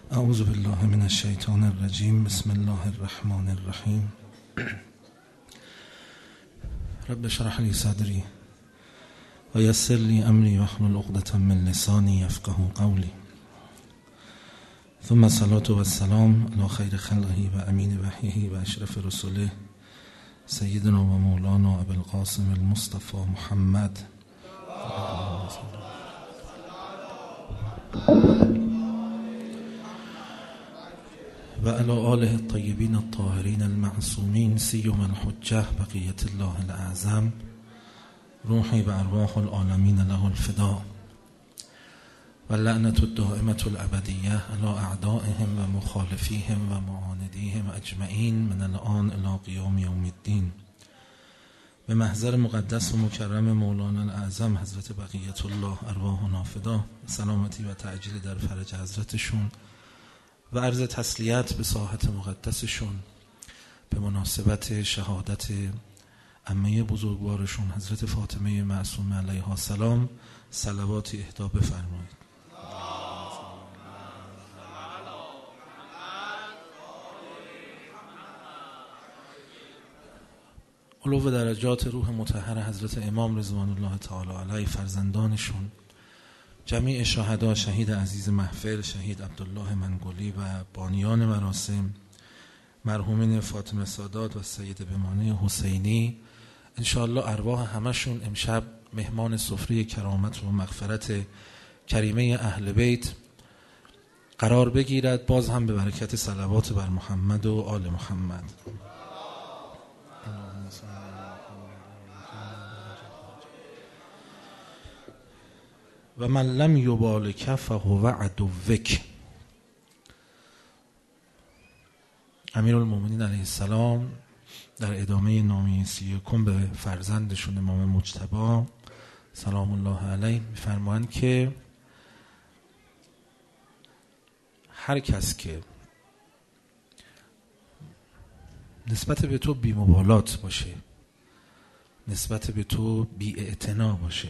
اعوذ بالله من الشیطان الرجیم. بسم الله الرحمن الرحیم. رب اشرح لی صدری و یسر لی امری واحلل عقدة من لسانی یفقهوا قولی. ثم الصلاة والسلام علی خیر خلقه و امین وحیه و اشرف رسوله سیدنا و مولانا ابی القاسم المصطفى محمد و علی آله الطیبین الطاهرین المعصومین سیما الحجة بقیة الله الاعظم روحی و ارواح العالمین له الفدا و لعنت الدائمة الابدیه علی اعدائهم و مخالفیهم و معاندیهم اجمعین من الان الی قیام یوم الدین. به محضر مقدس و مکرم مولانا الاعظم حضرت بقیة الله ارواحنا فدا، سلامتی و تعجیل در فرج حضرتشون و عرض تسلیت به ساحت مقدسشون به مناسبت شهادت عمه بزرگوارشون حضرت فاطمه معصومه علیها السلام صلواتی اهدا بفرمایید. علو درجات روح مطهر حضرت امام رضوان الله تعالی علیه، فرزندانشون، جمیع شهدا، شهید عزیز محفل شهید عبدالله منگلی و بانیان مراسم، مرحومین فاطمه سادات و سید بمانه حسینی، انشاءالله ارواح همشون امشب مهمان سفره کرامت و مغفرت کریمه اهل بیت قرار بگیرد، باز هم به برکت صلوات بر محمد و آل محمد. و من لم یبالک فهو عدوک. امیرالمومنین علیه السلام در ادامه نامه 31 به فرزندشون امام مجتبی سلام الله علیه میفرمایند که هر کس که نسبت به تو بی‌مبالات باشه، نسبت به تو بی‌اعتنا باشه،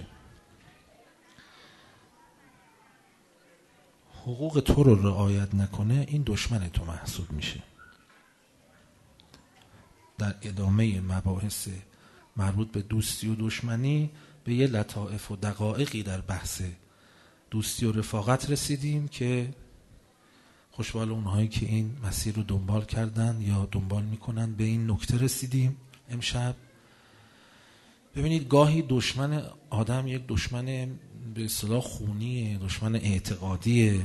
حقوق تو رو رعایت نکنه، این دشمن تو محسوب میشه. در ادامه مباحث مربوط به دوستی و دشمنی به یه لطائف و دقایقی در بحث دوستی و رفاقت رسیدیم که خوشبال اونهایی که این مسیر رو دنبال کردن یا دنبال میکنن به این نکته رسیدیم امشب. ببینید گاهی دشمن آدم یک دشمن به اصطلاح خونیه، دشمن اعتقادیه،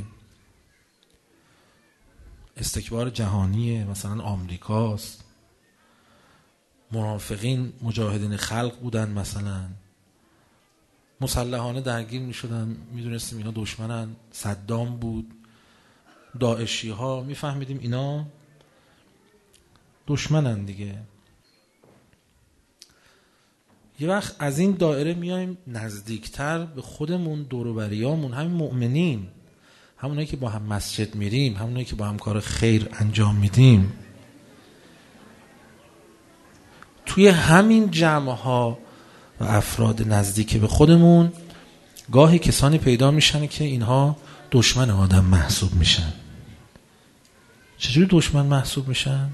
استکبار جهانیه، مثلا آمریکاست، منافقین مجاهدین خلق بودن، مثلا مسلحانه درگیر می شدن، می دونستیم اینا دشمنن، صدام بود، داعشی ها، می فهمیدیم اینا دشمنن دیگه. یه وقت از این دایره میایم نزدیکتر به خودمون، دور و بریامون، همین مؤمنین، همونایی که با هم مسجد میریم، همونایی که با هم کار خیر انجام میدیم، توی همین جمعها و افراد نزدیک به خودمون گاهی کسانی پیدا میشن که اینها دشمن آدم محسوب میشن. چجوری دشمن محسوب میشن؟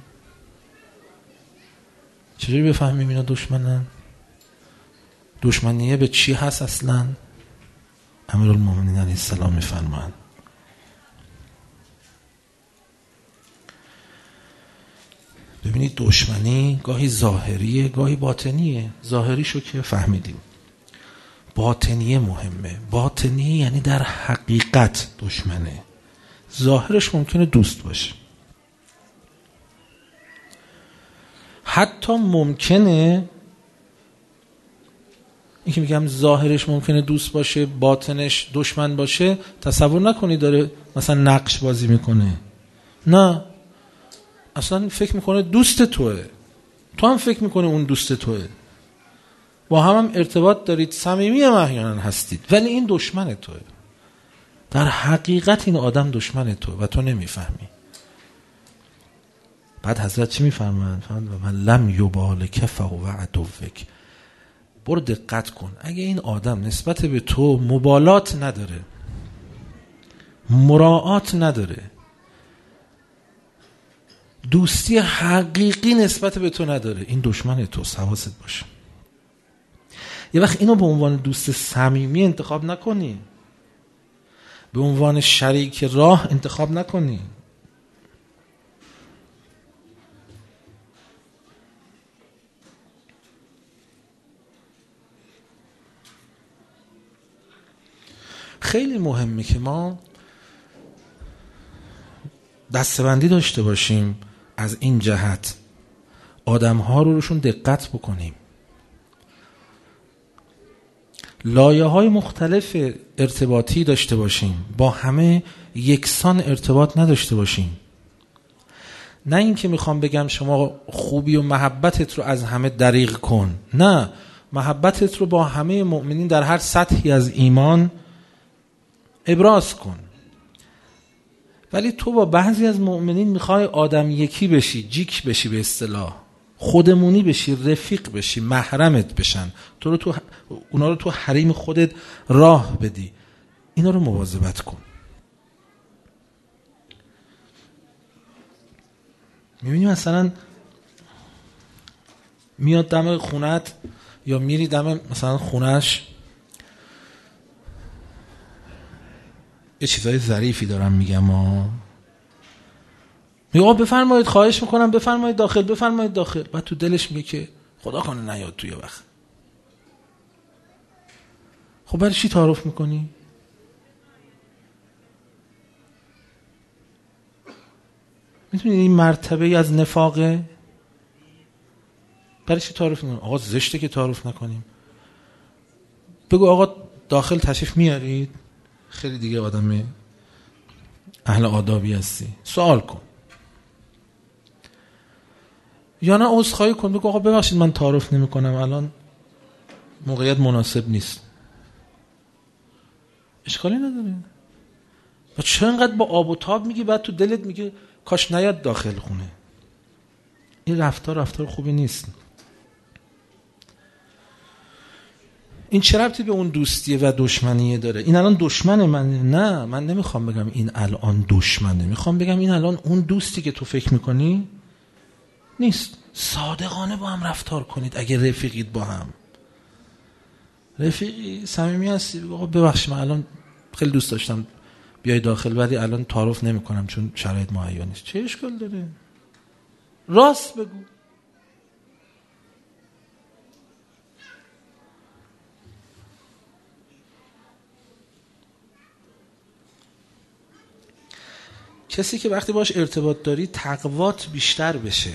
چجوری بفهمیم اینا دشمنن؟ دشمنیه به چی هست اصلا؟ امیرالمومنین علیه السلام میفرمایند ببینید دشمنی گاهی ظاهریه گاهی باطنیه. ظاهریشو که فهمیدیم، باطنیه مهمه. باطنیه یعنی در حقیقت دشمنه، ظاهرش ممکنه دوست باشه، حتی ممکنه این که میگم ظاهرش ممکنه دوست باشه باطنش دشمن باشه، تصور نکنی داره مثلا نقش بازی میکنه، نه، اصلا فکر میکنه دوست توه، تو هم فکر میکنه اون دوست توه، با هم ارتباط دارید، صمیمی هم احیانا هستید، ولی این دشمن توه. در حقیقت این آدم دشمن توه و تو نمیفهمی. بعد حضرت چی میفرمایند؟ و من لم یبالک فهو عدوک. برو دقت کن، اگه این آدم نسبت به تو مبالات نداره، مراعات نداره، دوستی حقیقی نسبت به تو نداره، این دشمن توست، حواست باشه. یه وقت اینو به عنوان دوست صمیمی انتخاب نکنی، به عنوان شریک راه انتخاب نکنی. خیلی مهمه که ما دسته‌بندی داشته باشیم از این جهت، آدم‌ها رو روشون دقت بکنیم، لایه‌های مختلف ارتباطی داشته باشیم، با همه یکسان ارتباط نداشته باشیم. نه این که میخوام بگم شما خوبی و محبتت رو از همه دریغ کن، نه، محبتت رو با همه مؤمنین در هر سطحی از ایمان ابراز کن. ولی تو با بعضی از مؤمنین میخوای آدم یکی بشی، جیک بشی، به اصطلاح خودمونی بشی، رفیق بشی، محرمت بشن، اونا رو تو حریم خودت راه بدی. اینا رو مواظبت کن. میبینی مثلا میاد دم خونت یا میری دم مثلا خونش، یه چیزای ظریفی دارم میگم، میگه بفرمایید، خواهش میکنم بفرمایید داخل، بفرمایید داخل. بعد تو دلش میگه که خدا کنه نیاد توی وقت. خب برای چی تعارف میکنی؟ میتونی این مرتبه از نفاقه؟ برای چی تعارف میکنی؟ آقا زشته که تعارف نکنیم. بگو آقا داخل تشریف میارید، خیلی دیگه آدم اهل آدابی هستی، سوال کن. یا نه عذرخواهی کن، بگو آقا ببخشید من تعارف نمی‌کنم، الان موقعیت مناسب نیست. اشکالی نداره. و چرا اینقدر با آب و تاب میگی بعد تو دلت میگه کاش نیاد داخل خونه؟ این رفتار خوبی نیست. این چه ربطی به اون دوستیه و دشمنیه داره؟ این الان دشمن منه؟ نه، من نمیخوام بگم این الان دشمنه، میخوام بگم این الان اون دوستی که تو فکر میکنی نیست. صادقانه با هم رفتار کنید. اگه رفیقید، با هم رفیقی صمیمی هستی، بگو ببخشید من الان خیلی دوست داشتم بیای داخل ولی الان تعارف نمیکنم چون شرایط مهیا نیست. چه اشکال داره؟ راست بگو. کسی که وقتی باش ارتباط داری تقوات بیشتر بشه.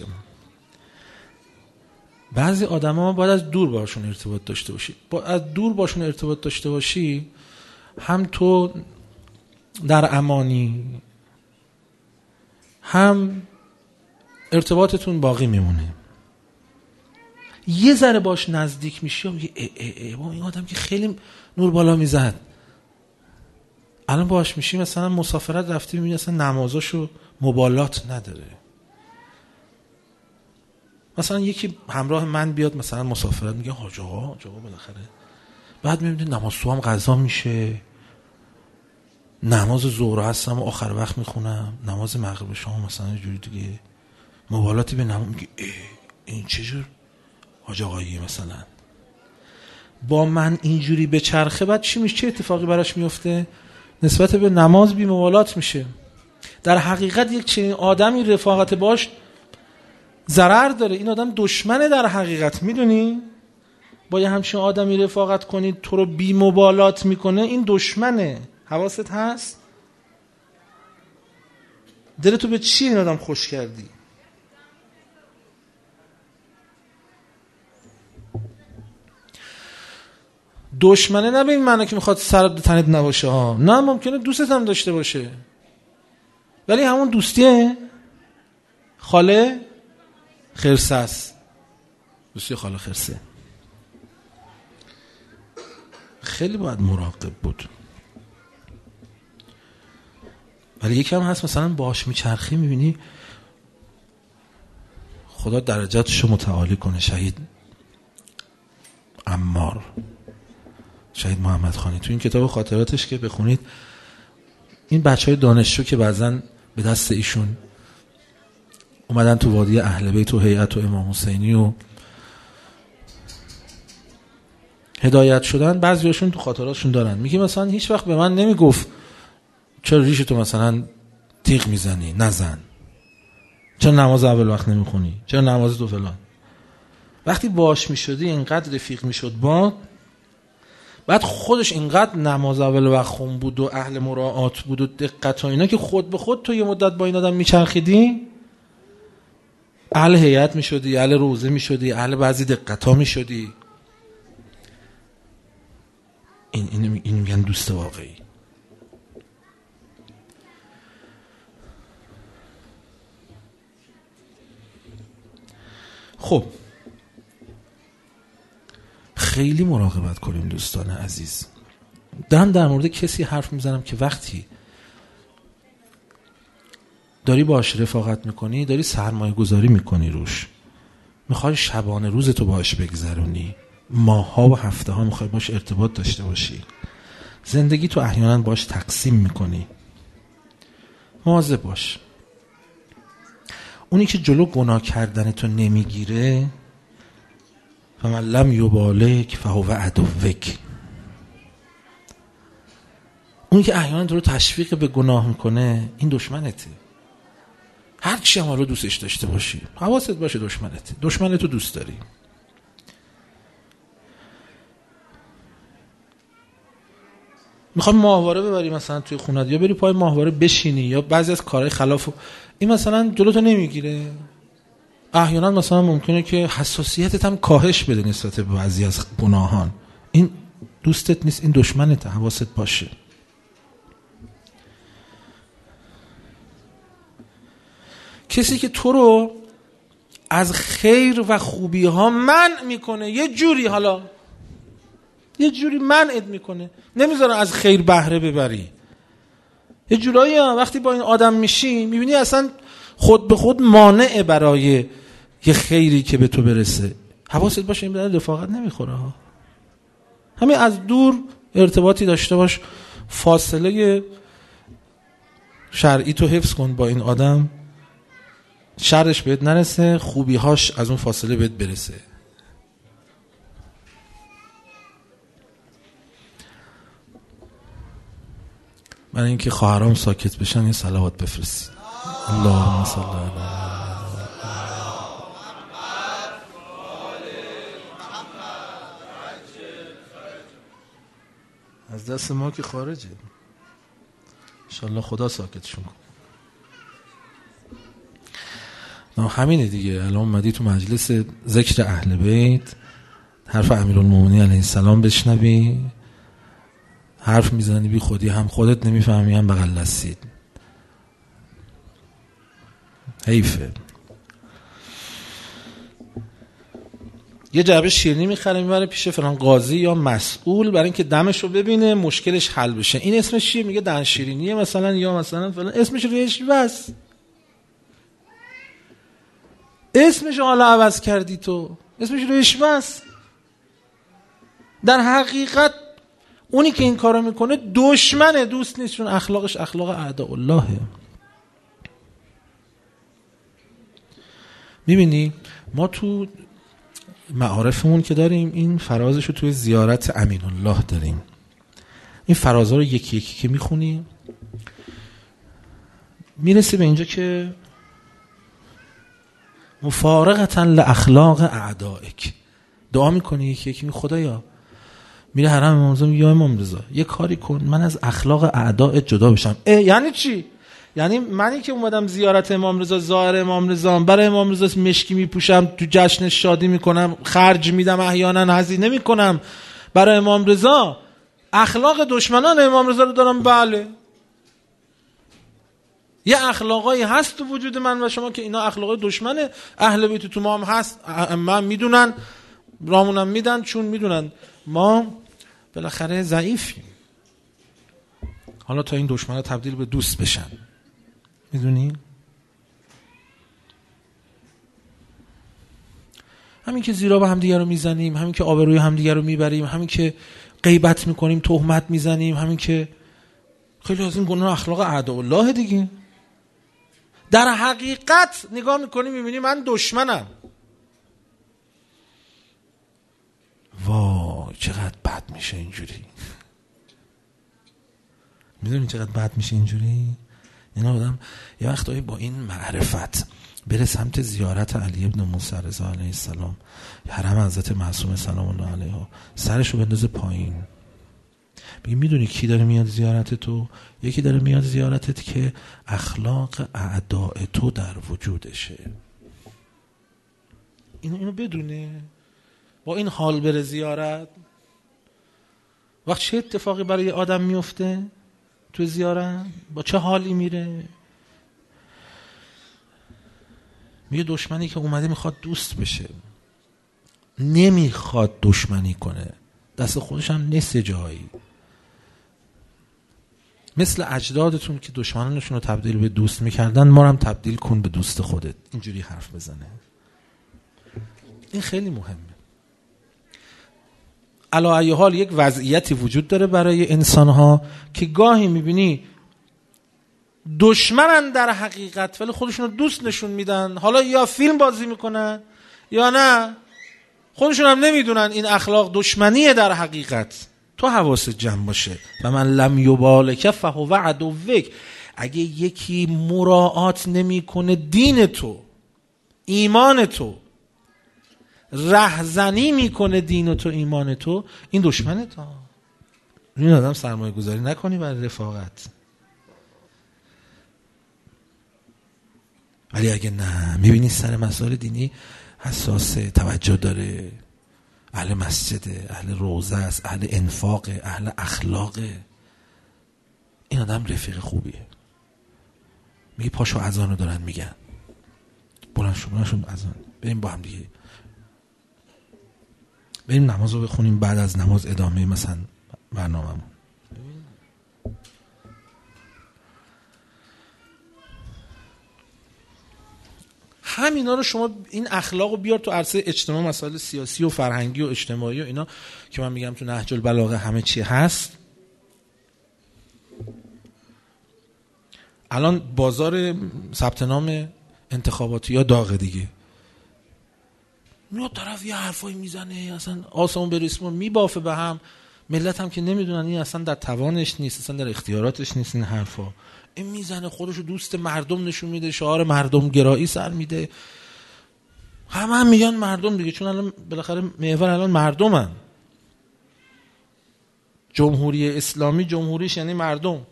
بعضی آدما باید از دور باشون ارتباط داشته باشی. از دور باشون ارتباط داشته باشی، هم تو در امانی، هم ارتباطتون باقی میمونه. یه ذره باش نزدیک میشی و میگی با این آدم که خیلی نور بالا میزد، الان باش میشی مثلا مسافرت رفتی میبینی اصلا نمازاشو مبالات نداره. مثلا یکی همراه من بیاد مثلا مسافرت، میگه حاج آقا بالاخره، بعد میبینی نماز صبح هم قضا میشه، نماز ظهر هستم و آخر وقت میخونم، نماز مغرب شام مثلا یه جوری دیگه مبالاتی به نماز، میگه این چجور حاج آقایی مثلا با من اینجوری به چرخه، بعد چی میشه؟ چه اتفاقی براش میفته؟ نسبت به نماز بی مبالات میشه. در حقیقت یک چنین آدمی رفاقت باش ضرر داره. این آدم دشمنه در حقیقت. میدونی؟ با یه همچین آدمی رفاقت کنید تو رو بی مبالات میکنه، این دشمنه. حواست هست؟ دلتو به چی این آدم خوش کردی؟ دشمنه نه به این معنی که میخواد سر تنت نباشه ها، نه، ممکنه دوستت هم داشته باشه، ولی همون دوستیه خاله خرسه است. دوستی خاله خرسه. خیلی باید مراقب بود. ولی یکم هست مثلا باش میچرخی، میبینی خدا درجاتشو متعالی کنه، شهید عمار، شهید محمد خانی، تو این کتاب خاطراتش که بخونید، این بچهای دانشجو که بعضن به دست ایشون اومدن تو وادی اهل بیت و هیئت و امام حسینی و هدایت شدن. بعضیاشون تو خاطراتشون دارن، میگه مثلا هیچ وقت به من نمیگفت چرا ریش تو مثلا تیغ میزنی، نزن، چرا نماز اول وقت نمیخونی، چرا نماز تو فلان. وقتی باش میشدی اینقدر رفیق میشد با، بعد خودش اینقدر نماز اول وقت خون بود و اهل مراعات بود و دقت و اینا که خود به خود تو یه مدت با این آدم میچرخیدی، اهل هیئت میشدی، اهل روزه میشدی، اهل بعضی دقت ها میشدی. این میگن دوست واقعی. خب خیلی مراقبت کنیم دوستان عزیز. دارم در مورد کسی حرف میزنم که وقتی داری باهاش رفاقت میکنی، داری سرمایه گذاری میکنی روش، میخوای شبانه روزتو باهاش بگذرونی، ماه‌ها و هفته‌ها میخوای باهاش ارتباط داشته باشی، زندگی تو احیانا باهاش تقسیم میکنی، مواظب باش. اونی که جلو گناه کردن تو نمیگیره، فمن لم یبالک فهو عدوک. اونی که احیانا تو رو تشویق به گناه میکنه، این دشمنته. هر چی هم رو دوستش داشته باشی، حواست باشه دشمنتو دوست داری. میخوای ماهواره ببری مثلا توی خونت، یا بری پای ماهواره بشینی، یا بعضی از کارهای خلافو این مثلا جلوتو نمیگیره. احیانا مثلا ممکنه که حساسیتت هم کاهش بده نسبت به بعضی از گناهان. این دوستت نیست، این دشمنته، حواست باشه. کسی که تو رو از خیر و خوبی ها منع میکنه، یه جوری منعت میکنه، نمیذاره از خیر بهره ببری. یه جورایی وقتی با این آدم میشی میبینی اصلا خود به خود مانع برای یه خیری که به تو برسه. حواست باشه این بدن رفاقت نمیخوره ها. همین از دور ارتباطی داشته باش، فاصله شرعی تو حفظ کن با این آدم، شرش بهت نرسه، خوبی‌هاش از اون فاصله بهت برسه. برای اینکه خواهرام ساکت بشن یه صلوات بفرست. اللهم صل علی از دست ما که خارجه. انشالله خدا ساکتشون کن. همینه دیگه. الان اومدی تو مجلس ذکر اهل بیت، حرف امیرالمومنین علیه السلام بشنوی، حرف میزنی بی خودی، هم خودت نمیفهمی هم بغل دستید. حیفه. یه جعبه شیرینی میخره میبره پیش فلان قاضی یا مسئول برای اینکه دمشو ببینه مشکلش حل بشه. این اسمش چیه؟ میگه دهن شیرینیه مثلا، یا مثلا فلان. اسمش رشوه‌ست. اسمش حالا عوض کردی تو، اسمش رشوه‌ست. در حقیقت اونی که این کارو میکنه دشمنه، دوست نیست، چون اخلاقش اخلاق اعداء اللهه. میبینی ما تو معارفمون که داریم این فرازشو توی زیارت امین الله داریم. این فرازها رو یکی یکی که میخونی میرسی به اینجا که مفارقتا لاخلاق اعدائک. دعا میکنی یکی یکی، خدایا میره حرم امام رضا، یا امام رضا یه کاری کن من از اخلاق اعداء جدا بشم. یعنی چی؟ یعنی منی که اومدم زیارت امام رضا، زائر امام رضا، برای امام رضا مشکی میپوشم، تو جشن شادی میکنم، خرج میدم، احیانا هزینه میکنم برای امام رضا، اخلاق دشمنان امام رضا رو دارم؟ بله. یه اخلاقایی هست تو وجود من و شما که اینا اخلاقای دشمن اهل بیت تو ما هم هست. من میدونن، رامونم میدن، چون میدونن ما بالاخره ضعیفیم. حالا تا این دشمن‌ها تبدیل به دوست بشن، میدونی؟ همین که زیرا به همدیگه رو میزنیم، همین که آبروی همدیگه رو میبریم، همین که غیبت میکنیم، تهمت میزنیم، همین که خیلی از این گناه اخلاق اعداء الله دیگه. در حقیقت نگاه میکنی میبینی من دشمنم. وای چقدر بد میشه اینجوری. میدونی چقدر بد میشه اینجوری؟ این آدم یه وقتایی با این معرفت بره سمت زیارت علی ابن موسی رضا علیه السلام، حرم حضرت معصومه سلام الله علیها، سرشو بندازه پایین، بگی میدونی کی داره میاد زیارت تو؟ یکی داره میاد زیارتت که اخلاق اعداء تو در وجودشه. اینو بدونه. با این حال بره زیارت، وقت چه اتفاقی برای آدم میفته تو زیارت؟ با چه حالی میره؟ میگه دشمنی که اومده میخواد دوست بشه، نمیخواد دشمنی کنه، دست خودش هم نیست جایی. مثل اجدادتون که دشمنانشون رو تبدیل به دوست میکردن، ما رو هم تبدیل کن به دوست خودت. اینجوری حرف بزنه. این خیلی مهمه. علی ای حال یک وضعیتی وجود داره برای انسانها که گاهی میبینی دشمنن در حقیقت ولی خودشون رو دوست نشون میدن. حالا یا فیلم بازی میکنن یا نه خودشون هم نمیدونن این اخلاق دشمنیه در حقیقت. تو حواست جمع باشه. و من لم یبالک فهو عدوک. اگه یکی مراعات نمیکنه دین تو، ایمان تو، رهزنی میکنه دین تو، ایمان تو، این دشمنه تو. این آدم سرمایه گذاری نکنی برای رفاقت. ولی اگه نه میبینی سر مسائل دینی حساسه، توجه داره، اهل مسجده، اهل روزه است، اهل انفاقه، اهل اخلاقه، این آدم رفیق خوبیه. میگی پاشو اذانو دارن میگن، بلندشون اذان، بریم با هم دیگه بریم نمازو بخونیم، بعد از نماز ادامه مثلا برنامه‌مون. همینا رو شما این اخلاق رو بیار تو عرصه اجتماع، مسائل سیاسی و فرهنگی و اجتماعی و اینا که من میگم تو نهج البلاغه همه چی هست. الان بازار ثبت نام انتخاباتی ها داغه دیگه. میاد طرف یه حرفایی میزنه اصلا آسمون بریسمون میبافه به هم. ملت هم که نمیدونن این اصلا در توانش نیست، اصلا در اختیاراتش نیست این حرفا. این میزنه خودشو دوست مردم نشون میده، شعار مردم گرایی سر میده. همه هم میگن مردم دیگه، چون الان بالاخره محور الان مردمن. جمهوری اسلامی جمهوریش یعنی مردم.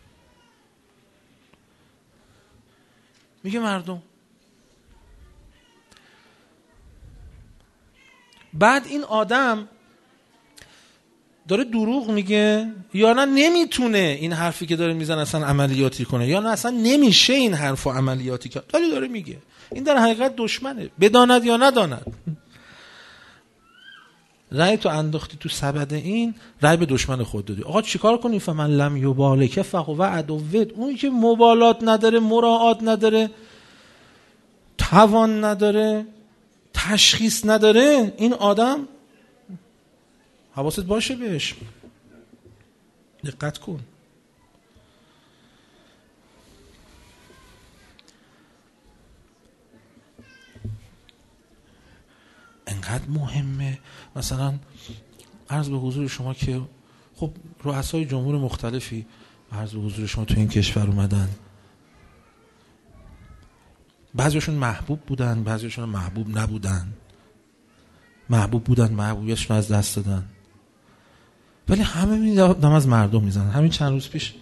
میگه مردم. بعد این آدم داره دروغ میگه یا نه نمیتونه این حرفی که داره میزنه اصلا عملیاتی کنه، یا نه اصلا نمیشه این حرفو عملیاتی کنه، ولی داره میگه. این در حقیقت دشمنه، بداند یا نداند. رأی تو انداختی تو سبد این، رأی به دشمن خود دادی. آقا چیکار کنی؟ فمن لم یبالک فهو عدوک. اون که مبالات نداره، مراعات نداره، توان نداره، تشخیص نداره، این آدم حواست باشه بهش، دقت کن. انقدر مهمه. مثلا عرض به حضور شما که خب رؤسای جمهور مختلفی عرض به حضور شما تو این کشور اومدن، بعضیشون محبوب بودن، بعضیشون محبوب نبودن، محبوب بودن محبوبیتشون از دست دادن، ولی همه دم از مردم میزنن. همین چند روز پیش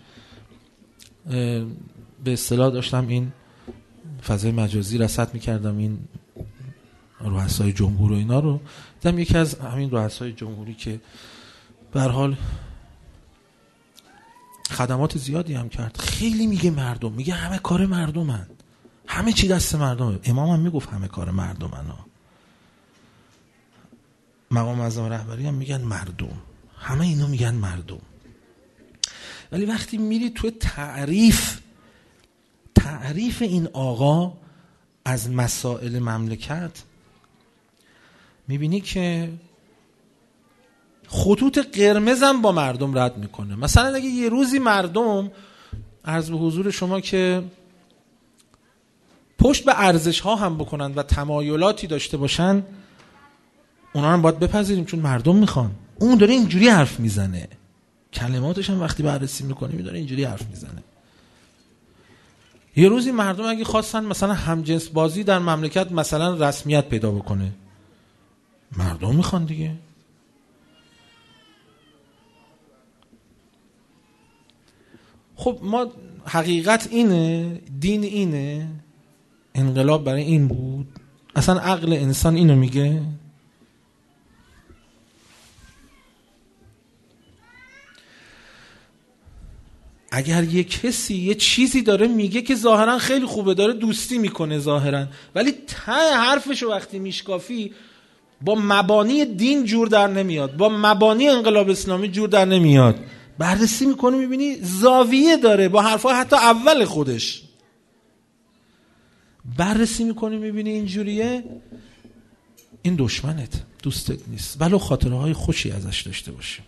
به اصطلاح داشتم این فضای مجازی رصد میکردم این رؤسای جمهور و اینا رو، دیدم یکی از همین رؤسای جمهوری که به هر حال خدمات زیادی هم کرد، خیلی میگه مردم، میگه همه کار مردمن، همه چی دست مردمه. امام هم میگفت همه کار مردمن ها. مقام اعظم رهبری هم میگن مردم، همه اینا میگن مردم. ولی وقتی میری تو تعریف این آقا از مسائل مملکت، میبینی که خطوط قرمزم با مردم رد میکنه. مثلا اگه یه روزی مردم، عرض به حضور شما که پشت به ارزش ها هم بکنن و تمایلاتی داشته باشن، اونا رو باید بپذیریم چون مردم میخوان. اون داره اینجوری حرف میزنه، کلماتش هم وقتی بررسی میکنیم داره اینجوری حرف میزنه. یه روزی مردم اگه خواستن مثلا همجنس بازی در مملکت مثلا رسمیت پیدا بکنه، مردم میخوان دیگه. خب ما حقیقت اینه، دین اینه، انقلاب برای این بود، اصلا عقل انسان اینو میگه. اگر یه کسی یه چیزی داره میگه که ظاهرا خیلی خوبه، داره دوستی میکنه ظاهرا، ولی ته حرفشو وقتی میشکافی با مبانی دین جور در نمیاد، با مبانی انقلاب اسلامی جور در نمیاد. بررسی میکنی میبینی زاویه داره با حرفا حتی اول خودش. بررسی میکنی میبینی اینجوریه، این دشمنت، دوستت نیست، ولو خاطره های خوشی ازش داشته باشی.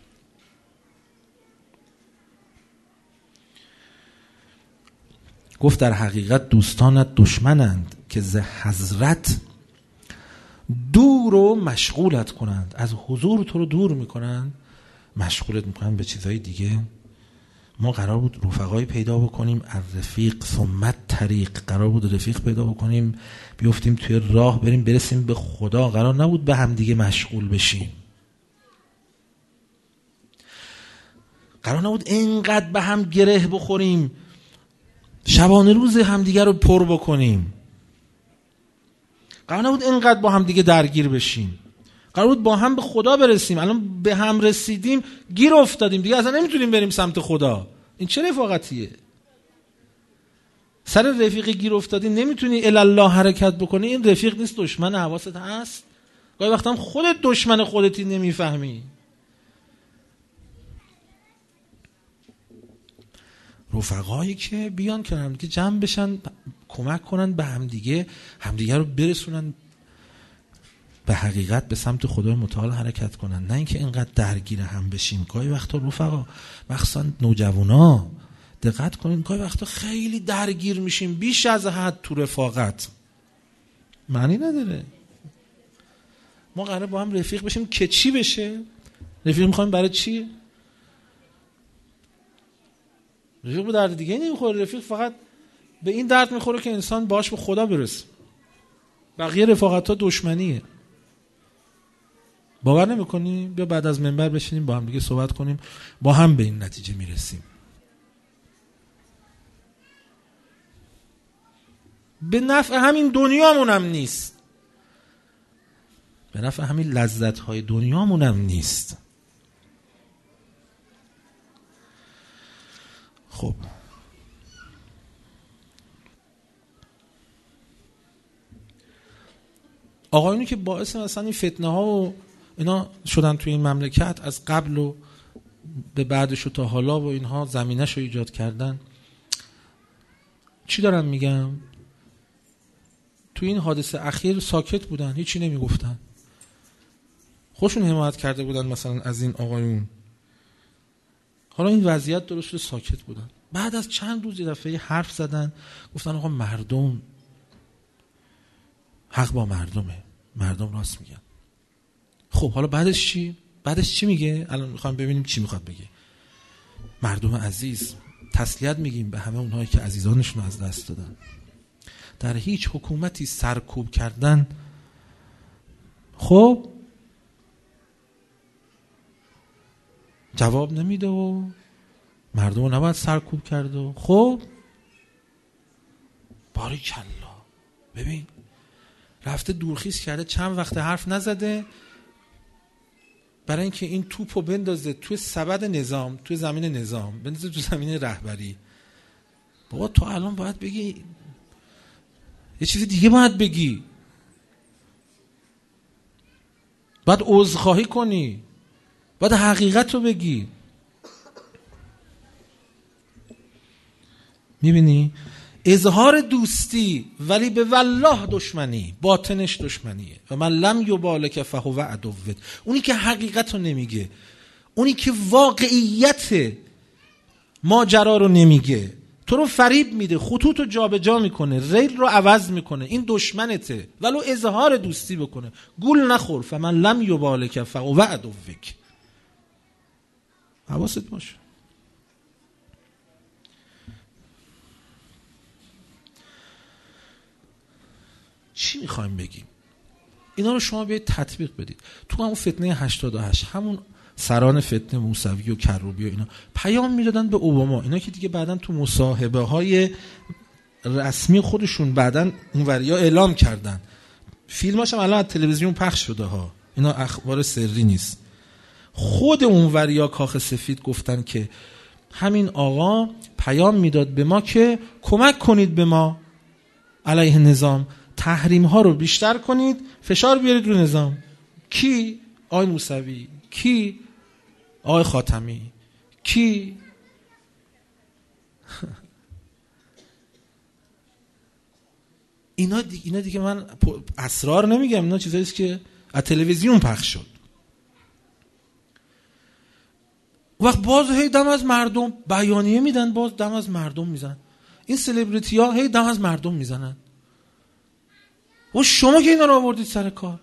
گفت در حقیقت دوستانت دشمنند که ز حضرت دور و مشغولت کنند، از حضور تو رو دور میکنند، مشغولت میکنند به چیزهای دیگه. ما قرار بود رفقایی پیدا بکنیم، الرفیق ثم طریق، قرار بود رفیق پیدا بکنیم بیفتیم توی راه بریم برسیم به خدا، قرار نبود به هم دیگه مشغول بشیم، قرار نبود اینقدر به هم گره بخوریم شبانه روز همدیگه رو پر بکنیم، قرار نبود اینقدر با هم دیگه درگیر بشیم، قرار بود با هم به خدا برسیم. الان به هم رسیدیم گیر افتادیم دیگه، اصلا نمیتونیم بریم سمت خدا. این چه رفاقتیه؟ سر رفیق گیر افتادی نمیتونی الله حرکت بکنی، این رفیق نیست، دشمن. حواست هست؟ گاهی وقتا هم خودت دشمن خودتی نمیفهمی. رفقایی که بیان که هم دیگه جمع بشن، کمک کنن به همدیگه، همدیگه رو برسونن به حقیقت، به سمت خدای متعال حرکت کنن، نه اینکه اینقدر درگیر هم بشیم. گاهی وقتا رفقا، مخصوصا نوجوانا، دقت کنین، گاهی وقتا خیلی درگیر میشیم بیش از حد تو رفاقت، معنی نداره. ما قراره با هم رفیق بشیم که چی بشه؟ رفیق میخوایم برای چی؟ رفیق به درد دیگه نمیخوره. رفیق فقط به این درد میخوره که انسان باش به خدا برسه. بقیه رفاقت ها دشمنیه. باور نمیکنی؟ بیا بعد از منبر بشینیم با هم دیگه صحبت کنیم، با هم به این نتیجه میرسیم. به نفع همین دنیامون هم نیست، به نفع همین لذت های دنیامون هم نیست. خب آقایونی که باعث مثلا این فتنه ها و اینا شدن توی این مملکت، از قبل و به بعدش و تا حالا و اینها زمینش رو ایجاد کردن، چی دارم میگم؟ توی این حادثه اخیر ساکت بودن، هیچی نمیگفتن، خودشون حمایت کرده بودن مثلا از این آقایون. حالا این وضعیت درست شده ساکت بودن. بعد از چند روز یه دفعه حرف زدن، گفتن آقا مردم حق با مردمه، مردم راست میگن. خب حالا بعدش چی؟ بعدش چی میگه؟ الان میخوایم ببینیم چی میخواد بگه. مردم عزیز، تسلیت میگیم به همه اونهایی که عزیزانشون از دست دادن. در هیچ حکومتی سرکوب کردن خب جواب نمیده و مردم رو نباید سرکوب کرد و خب باریکلا. ببین رفته دورخیز کرده، چند وقت حرف نزده برای اینکه این توپو بندازه توی سبد نظام، توی زمین نظام، بندازه توی زمین رهبری. بابا تو الان باید بگی یه چیز دیگه، باید بگی، باید عذرخواهی کنی، باید حقیقت رو بگی. میبینی؟ اظهار دوستی ولی به والله دشمنی، باطنش دشمنیه. و من لم یبالک فهو عدوت. اونی که حقیقت رو نمیگه، اونی که واقعیت ماجرا رو نمیگه، تو رو فریب میده، خطوط رو جابجا میکنه، ریل رو عوض میکنه، این دشمنته، ولو اظهار دوستی بکنه. گول نخور، فمن لم یبالک فهو عدوک. حواست باشه. چی میخوایم بگیم؟ اینا رو شما بیاید تطبیق بدید. تو همون فتنه 88 همون سران فتنه موسوی و کروبی و اینا پیام میدادن به اوباما، اینا که دیگه بعدن تو مصاحبه های رسمی خودشون بعدن اونوریا اعلام کردن، فیلماش هم الان از تلویزیون پخش شده ها، اینا اخبار سری نیست. خود اونوریا کاخ سفید گفتن که همین آقا پیام میداد به ما که کمک کنید به ما علیه نظام، تحریم ها رو بیشتر کنید، فشار بیارید رو نظام. کی؟ آقای موسوی. کی؟ آقای خاتمی. کی؟ اینا دیگه من اسرار نمیگم، اینا چیزایی است که از تلویزیون پخش شد. وقت باز هی دم از مردم بیانیه میدن، باز دم از مردم میزنن. این سلبریتی ها هی دم از مردم میزنن. و شما که اینا رو آوردید سر کار.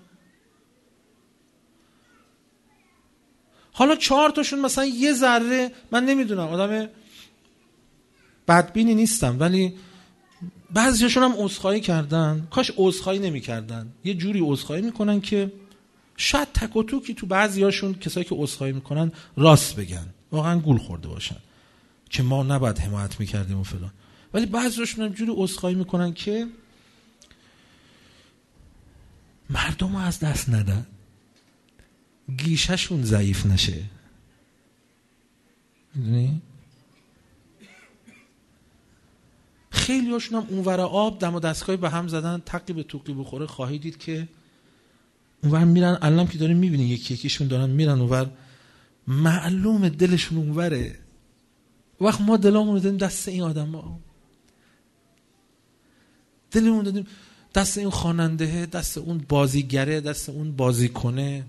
حالا 4 تاشون مثلا یه ذره، من نمیدونم، آدم بدبینی نیستم، ولی بعضیشون هم عذرخواهی کردن. کاش عذرخواهی نمی‌کردن، یه جوری عذرخواهی میکنن که شاید تک و توکی تو بعضیاشون کسایی که عذرخواهی میکنن راست بگن، واقعا گول خورده باشن که ما نباید حمایت میکردیم و فلان، ولی بعضیاشون هم جوری عذرخواهی میکنن که مردم رو از دست ندن، گیششون ضعیف نشه. میدونی؟ خیلی هاشون هم اونور آب دم و دستگاهی به هم زدن، تقی به توقی بخوره خواهی دید که اونور میرن. الان که داریم میبینی یکی یکیشون دارن میرن اونور، معلومه دلشون اونوره. وقت ما دلمون رو دادیم دست این آدم ها، دلمون دادیم دست این خواننده، دست اون بازیگره، دست اون بازیکنه.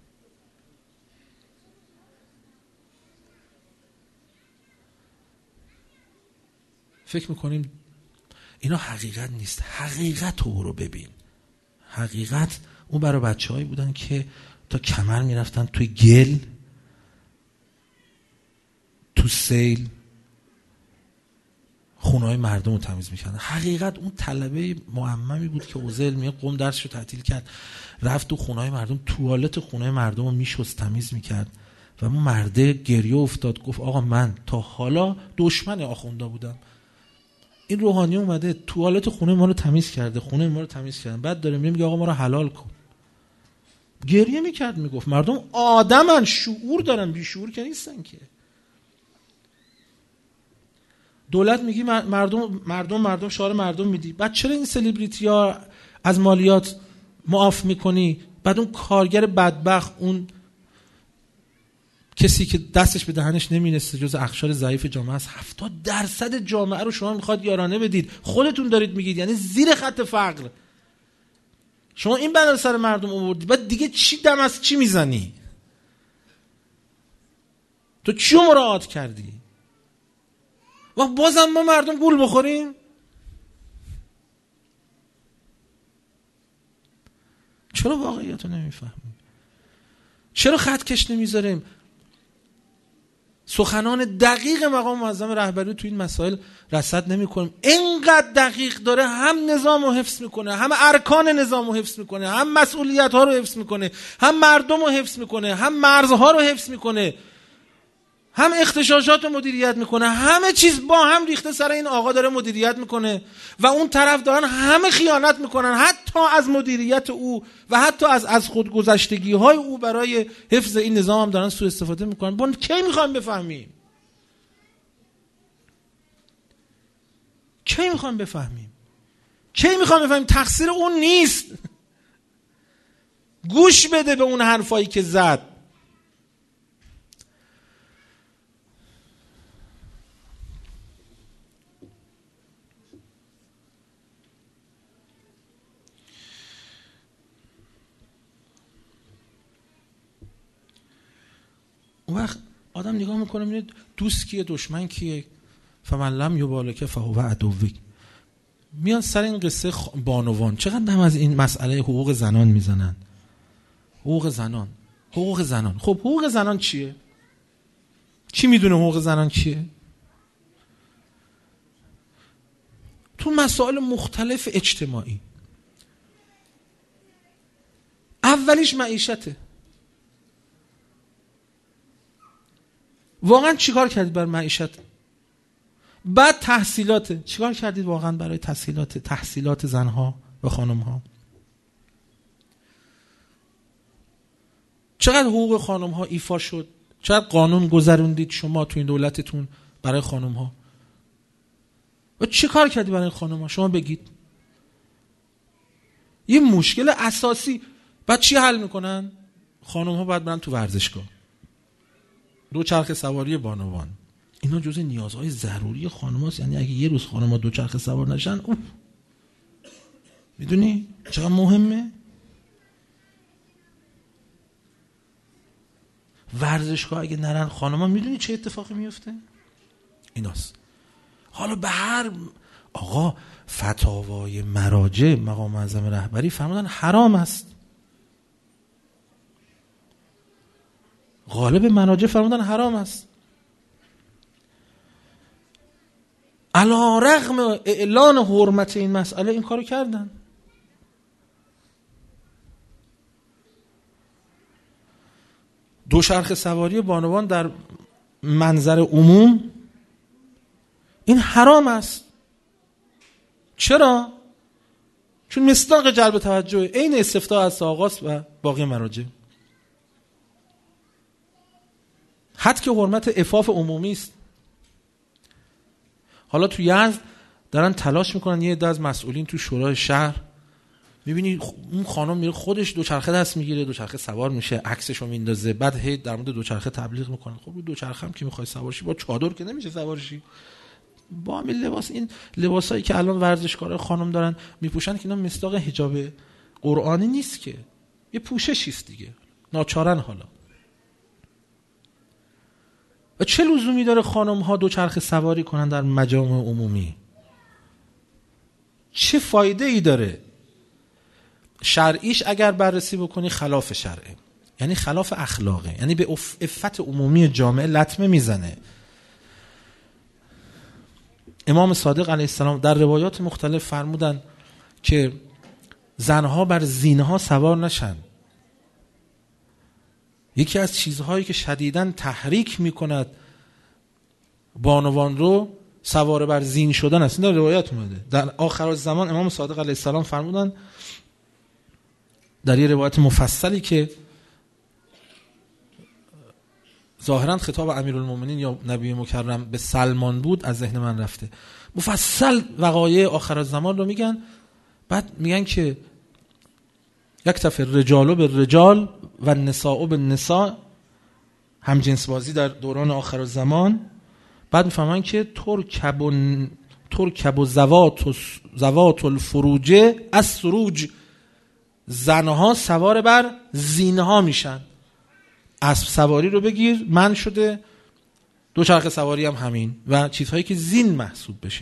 فکر میکنیم اینا حقیقت نیست. حقیقت رو ببین. حقیقت اون برای بچه‌هایی بودن که تا کمر میرفتن توی گل، تو سیل، خونه‌های مردم رو تمیز میکردن. حقیقت اون طلبه معممی بود که حوزه علمیه قم درسش رو تعطیل کرد، رفت تو خونه‌های مردم، توالت خونه مردم رو میشست، تمیز میکرد. و اون مرده گریه افتاد، گفت آقا من تا حالا دشمن آخوندا بودم، این روحانی اومده توالت خونه ما رو تمیز کرده، خونه ما رو تمیز کردن، بعد داره میگه آقا ما رو حلال کن. گریه میکرد، میگفت مردم آدمن، شعور دارن، بی شعور که نیستن که. دولت میگی مردم شعار مردم میدی، بعد چرا این سلبریتی ها از مالیات معاف میکنی؟ بعد اون کارگر بدبخت، اون کسی که دستش به دهنش نمیرسه، جز اقشار ضعیف جامعه است، 70% جامعه رو شما میخواد یارانه بدید. خودتون دارید میگید، یعنی زیر خط فقر. شما این بنا سر مردم آوردی، بعد دیگه چی دم از چی میزنی؟ تو چیو مراعات کردی؟ و بازم ما مردم گول بخوریم؟ چرا واقعیت رو نمیفهمیم؟ چرا خط کش نمیذاریم؟ سخنان دقیق مقام معظم رهبری تو این مسائل رصد نمی‌کنیم. اینقدر دقیق داره، هم نظام رو حفظ میکنه، هم ارکان نظام رو حفظ میکنه، هم مسئولیت ها رو حفظ میکنه، هم مردم رو حفظ میکنه، هم مرزها رو حفظ میکنه، هم اغتشاشات رو مدیریت میکنه. همه چیز با هم ریخته سر این آقا داره مدیریت میکنه و اون طرف دارن همه خیانت میکنن، حتی از مدیریت او و حتی از خودگذشتگی های او برای حفظ این نظام هم دارن سوء استفاده میکنن. با کی میخوایم بفهمیم؟ کی میخوایم بفهمیم؟ تقصیر اون نیست. گوش بده به اون حرفایی که زد. اون وقت آدم نگاه میکنه میبینه دوست کیه، دشمن کیه، فمن لم یبالک فهو عدوی. میان سر این قصه بانوان چقدر دم از این مسئله حقوق زنان میزنن. حقوق زنان. خب حقوق زنان چیه؟ چی میدونه حقوق زنان چیه؟ تو مسائل مختلف اجتماعی. اولیش معیشته. واقعا چیکار کردید بر معیشت؟ بعد تحصیلاته. چیکار کردید واقعا برای تحصیلات زنها و خانمها؟ چقدر حقوق خانمها ایفا شد؟ چقدر قانون گذروندید شما تو این دولتتون برای خانمها؟ و چی کار کردی برای خانمها؟ شما بگید. یه مشکل اساسی. بعد چی حل میکنن؟ خانمها باید برن تو ورزشگاه، دوچرخه سواری بانوان. اینا جزء نیازهای ضروری خانم‌هاست. یعنی اگه یه روز خانم‌ها دوچرخه سوار نشن، میدونی چقدر مهمه؟ ورزشگاه اگه نرن خانم‌ها، میدونی چه اتفاقی میفته؟ ایناست. حالا به هر آقا فتاوای مراجع مقام معظم رهبری فرمودن حرام است. غالب مراجع فرمودن حرام است. علی رغم اعلان حرمت این مسئله این کارو کردن. دوچرخه سواری بانوان در منظر عموم این حرام است. چرا؟ چون مصداق جلب توجه عین استفتاء از آغاز و باقی مراجع. حد که حرمت عفاف عمومی است. حالا تو یزد دارن تلاش میکنن یه عده از مسئولین تو شورای شهر، میبینی اون خانم میره خودش دوچرخه دست میگیره، دوچرخه سوار میشه، عکسشو میندازه، بعد هی در مورد دوچرخه تبلیغ میکنه. خب رو دوچرخه هم که میخوای سوارشی با چادر که نمیشه سوارشی. با همین لباس، این لباسایی که الان ورزشکارای خانم دارن میپوشن که اینا مصداق حجاب قرآنی نیست، که یه پوششی است دیگه، ناچارن. حالا و چه لزومی داره خانم ها دوچرخه سواری کنن در مجامع عمومی؟ چه فایده ای داره؟ شرعیش اگر بررسی بکنی خلاف شرعه، یعنی خلاف اخلاقه، یعنی به عفت عمومی جامعه لطمه میزنه. امام صادق علیه السلام در روایات مختلف فرمودن که زنها بر زینها سوار نشن. یکی از چیزهایی که شدیداً تحریک میکند بانوان رو سوار بر زین شدن است. این در روایات اومده. در آخر الزمان امام صادق علیه السلام فرمودن در یه روایت مفصلی که ظاهراً خطاب امیرالمومنین یا نبی مکرم به سلمان بود، از ذهن من رفته، مفصل وقایع آخر الزمان رو میگن. بعد میگن که یکتفی الرجال بالرجال و النساء بالنساء، هم جنس بازی در دوران آخر الزمان. بعد میفهمن که ترکب و زوات الفروج از سروج، زنها سوار بر زینها میشن. اسب سواری رو بگیر من شده، دوچرخه سواری هم همین، و چیزهایی که زین محسوب بشه.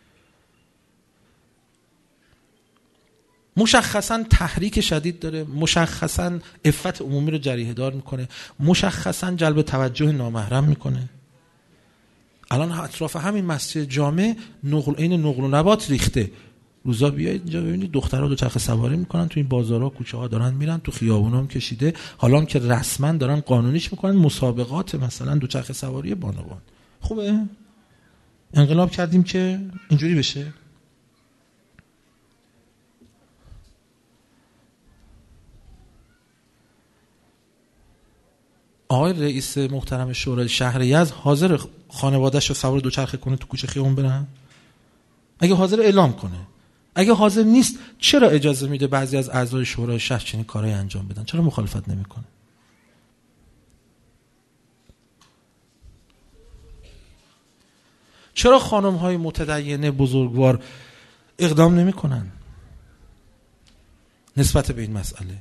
مشخصا تحریک شدید داره، مشخصا عفت عمومی رو جریحه دار میکنه، مشخصا جلب توجه نامحرم میکنه. الان اطراف همین مسجد جامع این نقل و نبات ریخته. روزا بیایید اینجا ببینید دخترها دوچرخه سواری میکنن، تو این بازارها کوچه ها دارن میرن، تو خیابونا هم کشیده. حالا هم که رسما دارن قانونیش میکنن، مسابقات مثلا دوچرخه سواری بانوان. خوبه؟ انقلاب کردیم که اینجوری بشه. آقای رئیس محترم شورای شهر یزد حاضر خانواده‌اش رو سوار دوچرخه کنه تو کوچه خیابون برن؟ اگه حاضر اعلام کنه. اگه حاضر نیست چرا اجازه میده بعضی از اعضای شورای شهر چنین کارایی انجام بدن؟ چرا مخالفت نمیکنه؟ چرا خانم‌های متدینه بزرگوار اقدام نمیکنن نسبت به این مسئله؟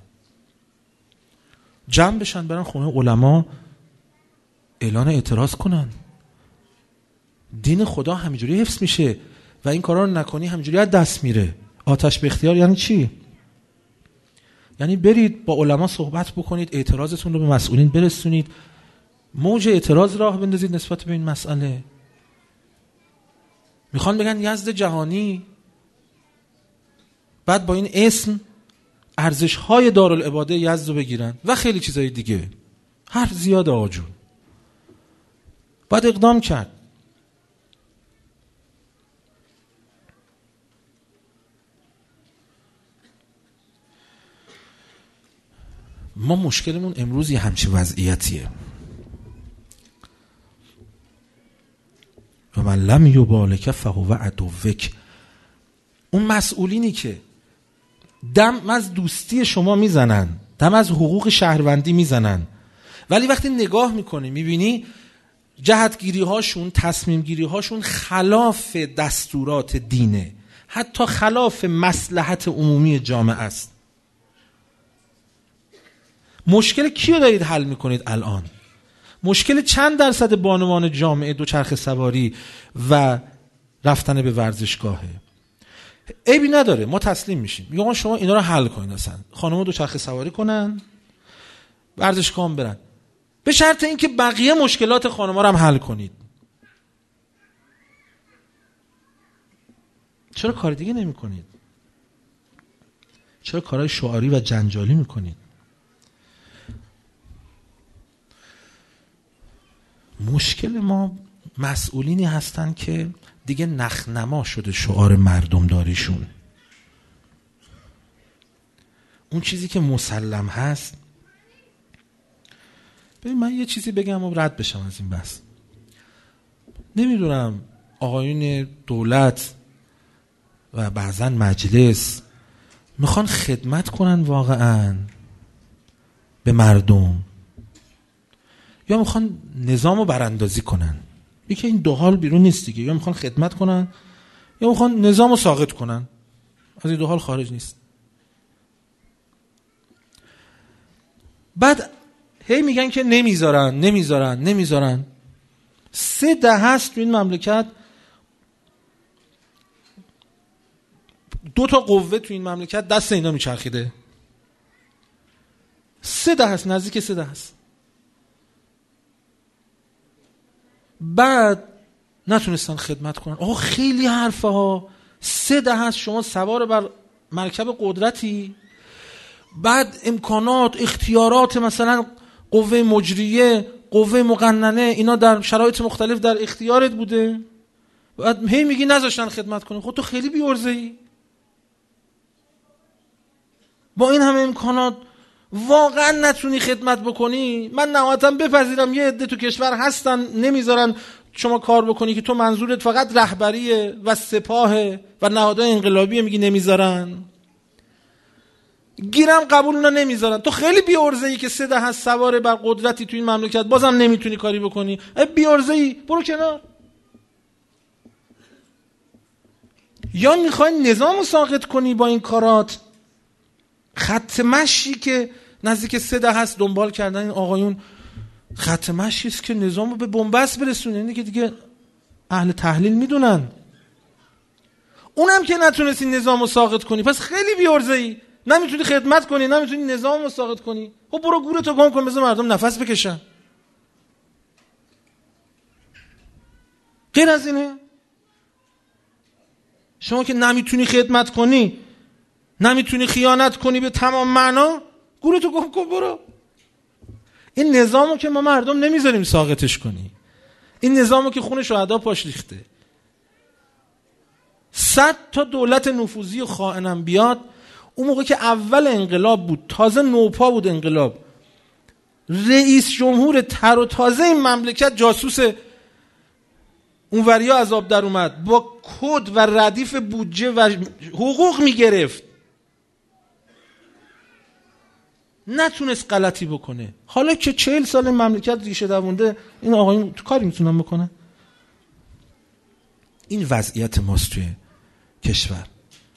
جمع بشن برن خونه علما اعلان اعتراض کنن، دین خدا همینجوری حفظ میشه و این کارا رو نکنی همینجوری از دست میره. آتش به اختیار یعنی چی؟ یعنی برید با علما صحبت بکنید، اعتراضتون رو به مسئولین برسونید، موج اعتراض راه بندازید نسبت به این مسئله. میخوان بگن یزد جهانی، بعد با این اسم ارزش‌های دارالعباده یزد رو بگیرن و خیلی چیزای دیگه. حرف زیاد آقا جون. باید اقدام کرد. ما مشکلمون امروز یه همچین وضعیتیه. و من لم یبالک فهو عدوک. اون مسئولینی که دم از دوستی شما میزنن، دم از حقوق شهروندی میزنن، ولی وقتی نگاه میکنی میبینی جهتگیری هاشون، تصمیم گیری هاشون خلاف دستورات دینه، حتی خلاف مصلحت عمومی جامعه است. مشکل کیو دارید حل میکنید الان؟ مشکل چند درصد بانوان جامعه دوچرخه سواری و رفتن به ورزشگاهه؟ عیبی نداره، ما تسلیم میشیم، میگم شما اینا رو حل کنید، اصلا خانم‌ها دوچرخه سواری کنن، ورزشگاه هم برن، به شرط اینکه بقیه مشکلات خانم‌ها رو هم حل کنید. چرا کار دیگه نمی‌کنید؟ چرا کارهای شعاری و جنجالی می‌کنید؟ مشکل ما مسئولینی هستن که دیگه نخنما شده شعار مردم داریشون. اون چیزی که مسلم هست. ببین من یه چیزی بگم و رد بشم از این بحث. نمیدونم آقایون دولت و بعضن مجلس میخوان خدمت کنن واقعا به مردم یا میخوان نظام رو براندازی کنن؟ یکی این دو حال بیرون نیست دیگه. یا میخوان خدمت کنن یا میخوان نظام رو ساقط کنن. از این دو حال خارج نیست. بعد هی میگن که نمیذارن. 3 دهه هست تو این مملکت 2 تا قوه تو این مملکت دست اینا میچرخیده. 3 دهه هست، نزدیک 3 دهه هست. بعد نتونستن خدمت کنن. آقا خیلی حرفه ها. 3 دهه هست شما سوار بر مرکب قدرتی، بعد امکانات، اختیارات، مثلا قوه مجریه، قوه مقننه، اینا در شرایط مختلف در اختیارت بوده، بعد هی میگی نذاشتن خدمت کنی. خود تو خیلی بی‌عرضه‌ای. با این همه امکانات واقعا نتونی خدمت بکنی. من نهایتاً بپذیرم یه عده تو کشور هستن نمیذارن شما کار بکنی که تو منظورت فقط رهبریه و سپاهه و نهادهای انقلابیه، میگی نمیذارن. گیرم قبول اونا نمیذارن. تو خیلی بی‌عرضه‌ای که 3 دهه سوار بر قدرتی تو این مملکت بازم نمیتونی کاری بکنی. بی‌عرضه‌ای، برو کنار. یا میخوای نظام رو ساقط کنی با این کارات. خط مشی که نزدیک 3 دهه هست دنبال کردن این آقایون، خط مشی است که نظام رو به بنبست برسونه. اینه که دیگه اهل تحلیل میدونن. اونم که نتونستی نظام رو ساقط کنی، پس خیلی بی‌عرضه‌ای. نمیتونی خدمت کنی، نمیتونی نظام رو ساقط کنی. خب برو گورتو گم کن، بذار مردم نفس بکشن. غیر از اینه؟ شما که نمیتونی خدمت کنی، نمیتونی خیانت کنی به تمام معنا، گورتو گم کن برو. این نظامو که ما مردم نمیذاریم ساقطش کنی. این نظامو که خون شهدا پاش ریخته. 100 تا دولت نفوذی و خائنم بیاد، اون موقع که اول انقلاب بود، تازه نوپا بود انقلاب، رئیس جمهور تر و تازه این مملکت جاسوس اونوریا از آب در اومد، با کد و ردیف بودجه و حقوق میگرفت، نتونست غلطی بکنه. حالا که 40 سال مملکت ریشه دوونده، این آقایون تو کاری میتونن بکنن؟ این وضعیت ماست توی کشور.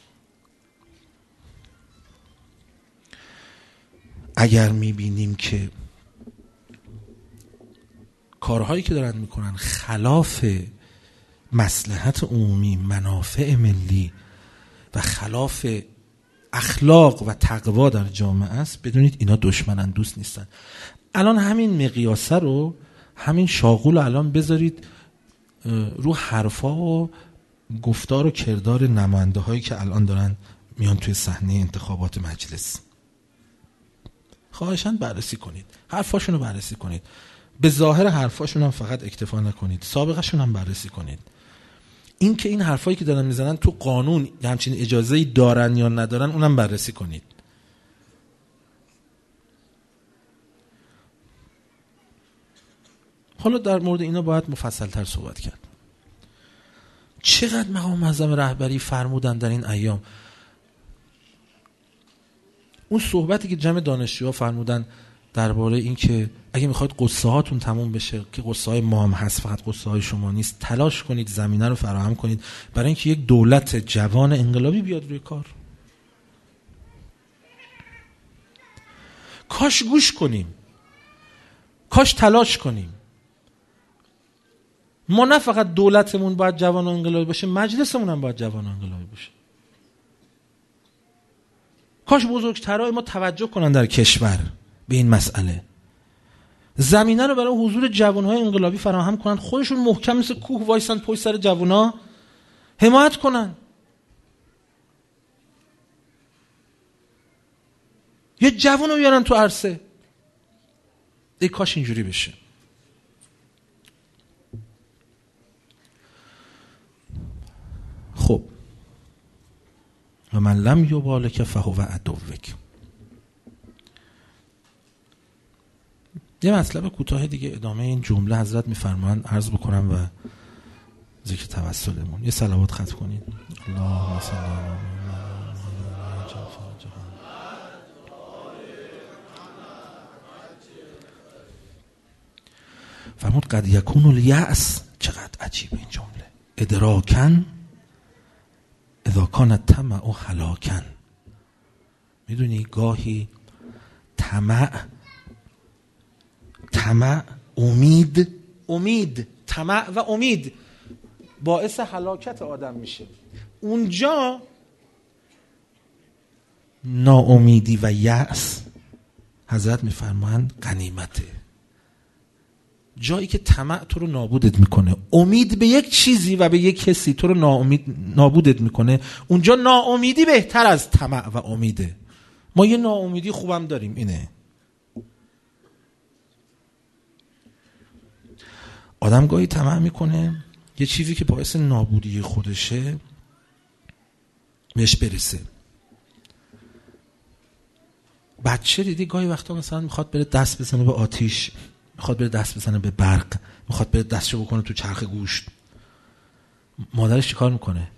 اگر میبینیم که کارهایی که دارن میکنن خلاف مصلحت عمومی، منافع ملی و خلاف اخلاق و تقوا در جامعه است، بدونید اینا دشمنن، دوست نیستن. الان همین مقیاسه رو، همین شاغول الان بذارید رو حرفا و گفتار و کردار نماینده هایی که الان دارن میان توی صحنه انتخابات مجلس. خواهشاً بررسی کنید، حرفاشون رو بررسی کنید، به ظاهر حرفاشون هم فقط اکتفا نکنید، سابقهشون هم بررسی کنید. این که این حرفایی که دارن میزنن تو قانون همچین اجازه‌ای دارن یا ندارن اونم بررسی کنید. حالا در مورد اینا باید مفصل‌تر صحبت کرد. چقدر مقام معظم رهبری فرمودن در این ایام. اون صحبتی که جمع دانشجوها فرمودن درباره این که اگه میخواید قصه هاتون تموم بشه، که قصه های ما هم هست، فقط قصه های شما نیست، تلاش کنید زمینه رو فراهم کنید برای اینکه یک دولت جوان انقلابی بیاد روی کار. کاش گوش کنیم، کاش تلاش کنیم. ما نه فقط دولتمون باید جوان و انقلابی باشه، مجلسمون هم باید جوان و انقلابی باشه. کاش بزرگترهای ما توجه کنن در کشور به این مسئله، زمینه رو برای حضور جوانهای انقلابی فراهم کنن، خودشون محکم مثل کوه وایسن پشت سر جوانا حمایت کنن. یه جوان رو بیارن تو عرصه. ای کاش اینجوری بشه. خب و من لم یبالک فهو عدوک. یه مطلب کوتاه دیگه ادامه این جمله حضرت میفرمایند عرض بکنم و ذکر توسلمون. یه صلوات ختم کنید. اللهم صل علی فرمود قد یکون الیأس. چقدر عجیب این جمله. ادراکن اذا کان الطمع هلاکن. میدونی گاهی طمع، امید، طمع و امید باعث هلاکت آدم میشه. اونجا ناامیدی و یأس حضرت میفرمایند غنیمته. جایی که طمع تو رو نابودت میکنه، امید به یک چیزی و به یک کسی تو رو نابودت میکنه، اونجا ناامیدی بهتر از طمع و امیده. ما یه ناامیدی خوبم داریم، اینه آدم گاهی طمع میکنه یه چیزی که باعث نابودی خودشه بهش برسه. بچه دیدی گاهی وقتا مثلا میخواد بره دست بزنه به آتیش، میخواد بره دست بزنه به برق، میخواد بره دستشو بکنه تو چرخ گوشت. مادرش چیکار میکنه؟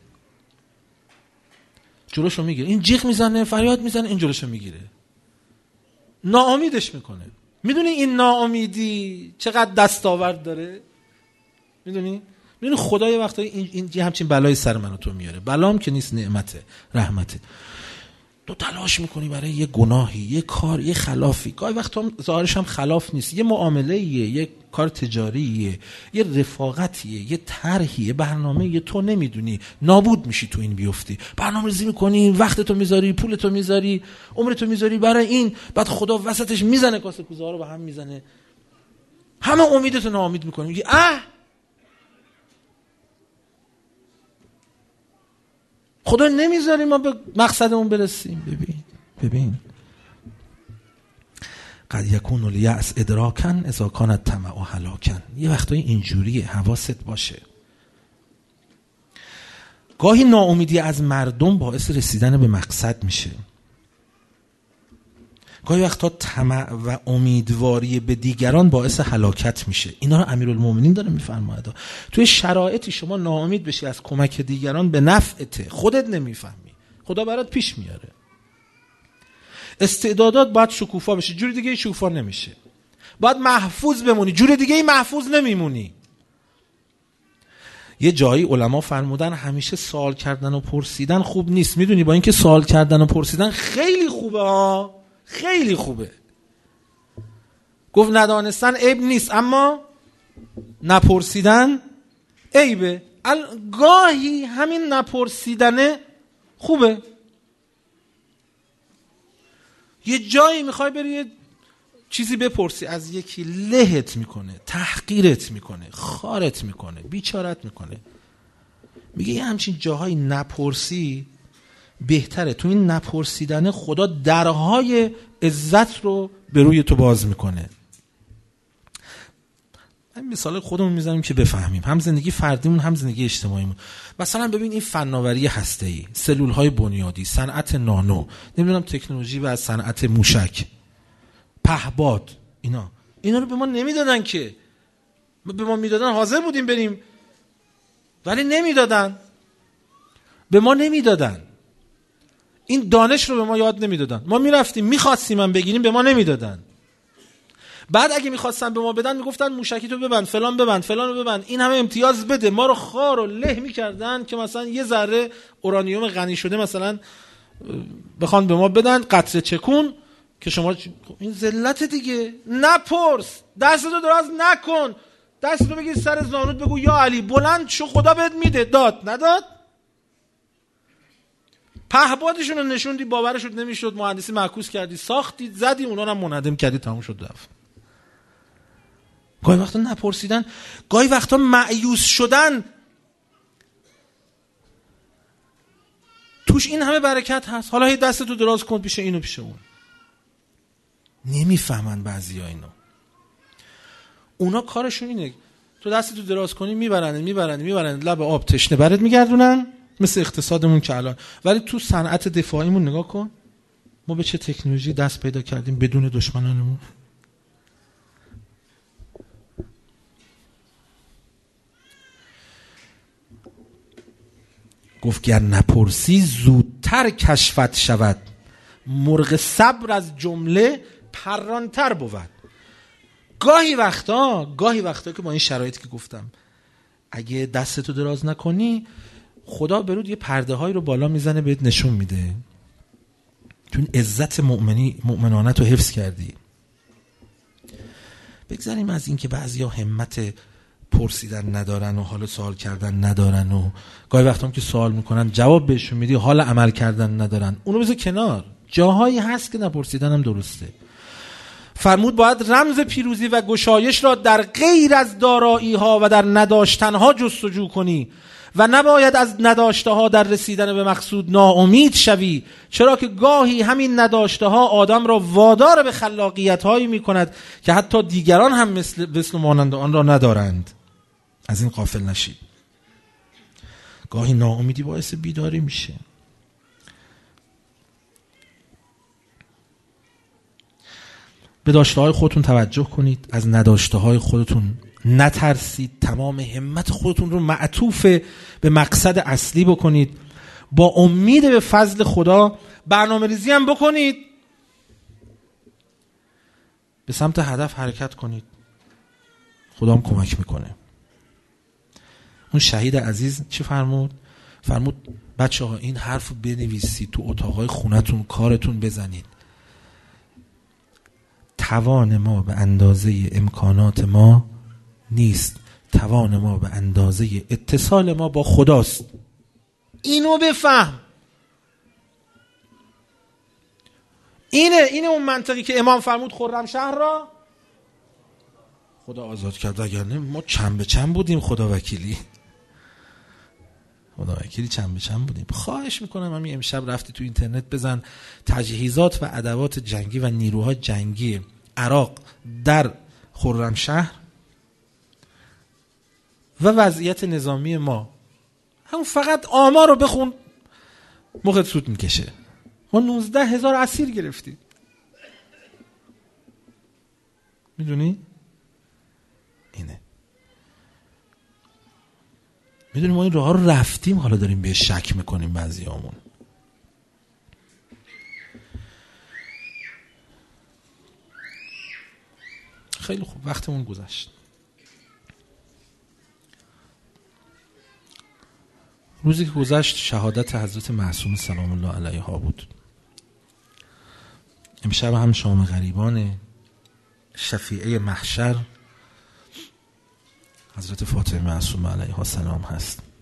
جلوشو میگیره. این جیغ میزنه، فریاد میزنه، این جلوشو میگیره، ناامیدش میکنه. میدونی این ناامیدی چقدر دستاورد داره؟ میدونی خدای وقتا این همچین بلای سر من و تو میاره. بلام که نیست، نعمته، رحمته. تو تلاش میکنی برای یه گناهی، یه کار، یه خلافی، گاهی وقتا ظاهرش هم خلاف نیست، یه معامله‌ایه، یه کار تجاریه، یه رفاقتیه، یه طرحیه، یه برنامه‌ایه، تو نمیدونی، نابود میشی تو این بیفتی. برنامه‌ریزی میکنی، وقتتو میذاری، پولتو میذاری، عمرتو میذاری برای این، بعد خدا وسطش میزنه کاسه کوزه‌ها رو به هم میزنه، همه امیدتو ناامید میکنی. میگی خدا نمیذاری ما به مقصدمون برسیم. ببین قد یکون الیأس ادراکن اذا کان الطمع هلاکن. یه وقتایی اینجوریه، حواست باشه. گاهی ناامیدی از مردم باعث رسیدن به مقصد میشه. گاهی وقتا طمع و امیدواری به دیگران باعث هلاکت میشه. اینا رو امیرالمومنین داره میفرماید. توی شرایطی شما ناامید بشی از کمک دیگران به نفعته، خودت نمیفهمی، خدا برات پیش میاره. استعدادات باید شکوفا بشه، جور دیگه شکوفا نمیشه. باید محفوظ بمونی، جور دیگه محفوظ نمیمونی. یه جایی علما فرمودن همیشه سوال کردن و پرسیدن خوب نیست. میدونی با اینکه سوال کردن و پرسیدن خیلی خوبه ها، خیلی خوبه. گفت ندانستن عیب نیست، اما نپرسیدن عیبه. گاهی همین نپرسیدنه خوبه. یه جایی میخوای بری یه چیزی بپرسی از یکی، لهت میکنه، تحقیرت میکنه، خارت میکنه، بیچارت میکنه، میگه یه همچین جاهایی نپرسی بهتره. تو این نپرسیدنه خدا درهای عزت رو به روی تو باز میکنه. این مثال خودمون میزنیم که بفهمیم، هم زندگی فردیمون هم زندگی اجتماعیمون. مثلا ببین این فناوری هسته‌ای، سلول‌های بنیادی، صنعت نانو، نمیدونم تکنولوژی و صنعت موشک، پهباد، اینا رو به ما نمیدادن که. به ما میدادن حاضر بودیم بریم، ولی نمیدادن. به ما نمیدادن. این دانش رو به ما یاد نمیدادن. ما میرفتیم میخواستیم هم بگیریم، به ما نمیدادن. بعد اگه میخواستن به ما بدن میگفتن موشکی تو ببند، فلان ببند، فلان رو ببند، این همه امتیاز بده. ما رو خار و له میکردن که مثلا یه ذره اورانیوم غنی شده مثلا بخوان به ما بدن، قطره چکون، که شما این ذلت دیگه. نپرس، دستتو دراز نکن، دستتو بگیر سر زانوت بگو یا علی، بلند شو خدا بهت میده. داد نداد؟ پهبادشون رو نشوندی، باورشون نمیشد، مهندسی معکوس کردی، ساختی، زدی، اونا رو منهدم کردی، تموم شد رفت. گاهی وقتا نپرسیدن، گاهی وقتا مایوس شدن، توش این همه برکت هست. حالا هی دستتو دراز کن پیش اینو پیش اون. نمیفهمن بعضیا اینو. اونا کارشون اینه تو دستتو دراز کنی میبرن لب آب تشنه برات میگردونن، مثل اقتصادمون که الان. ولی تو صنعت دفاعیمون نگاه کن، ما به چه تکنولوژی دست پیدا کردیم بدون دشمنانمون. گفت گر نپرسی زودتر کشفت شود، مرغ صبر از جمله پرانتر بود. گاهی وقتا که با این شرایطی که گفتم اگه دستتو دراز نکنی، خدا برود یه پرده هایی رو بالا میزنه بهت نشون میده، چون عزت مؤمنانه تو حفظ کردی. بگذاریم از این که بعضیا همت پرسیدن ندارن و حال سوال کردن ندارن و گاهی وقتا هم که سوال میکنن جواب بهشون میدی حال عمل کردن ندارن، اونو بذار کنار. جاهایی هست که نپرسیدن هم درسته. فرمود باید رمز پیروزی و گشایش را در غیر از دارایی ها و در نداشتن ها جستجو کنی و نباید از نداشته ها در رسیدن به مقصود ناامید شوی، چرا که گاهی همین نداشته ها آدم را وادار به خلاقیت هایی می کند که حتی دیگران هم مثل مانند آن را ندارند. از این غافل نشید. گاهی ناامیدی باعث بیداری میشه. به داشته های خودتون توجه کنید، از نداشته های خودتون نترسید، تمام همت خودتون رو معطوف به مقصد اصلی بکنید، با امید به فضل خدا برنامه ریزی هم بکنید، به سمت هدف حرکت کنید، خدا هم کمک میکنه. اون شهید عزیز چی فرمود؟ فرمود بچه ها این حرف رو بنویسید، تو اتاقای خونتون کارتون بزنید. توان ما به اندازه امکانات ما نیست، توان ما به اندازه اتصال ما با خداست. اینو بفهم. اینه اون منطقی که امام فرمود خرمشهر را خدا آزاد کرد، وگرنه ما چند به چند بودیم. خدا وکیلی چند به چند بودیم. خواهش میکنم همین امشب رفتی تو اینترنت بزن تجهیزات و ادوات جنگی و نیروهای جنگی عراق در خرمشهر و وضعیت نظامی ما، همون فقط آمار رو بخون مخت سود میکشه. ما 19,000 اسیر گرفتیم. میدونی؟ اینه. میدونی ما این راه رو رفتیم، حالا داریم به شک میکنیم بعضیامون. خیلی خوب، وقتمون گذشت. روزی که گذشت شهادت حضرت معصوم سلام الله علیها بود. امشب هم شام غریبان شفیعه محشر حضرت فاطمه معصومه علیها السلام هست.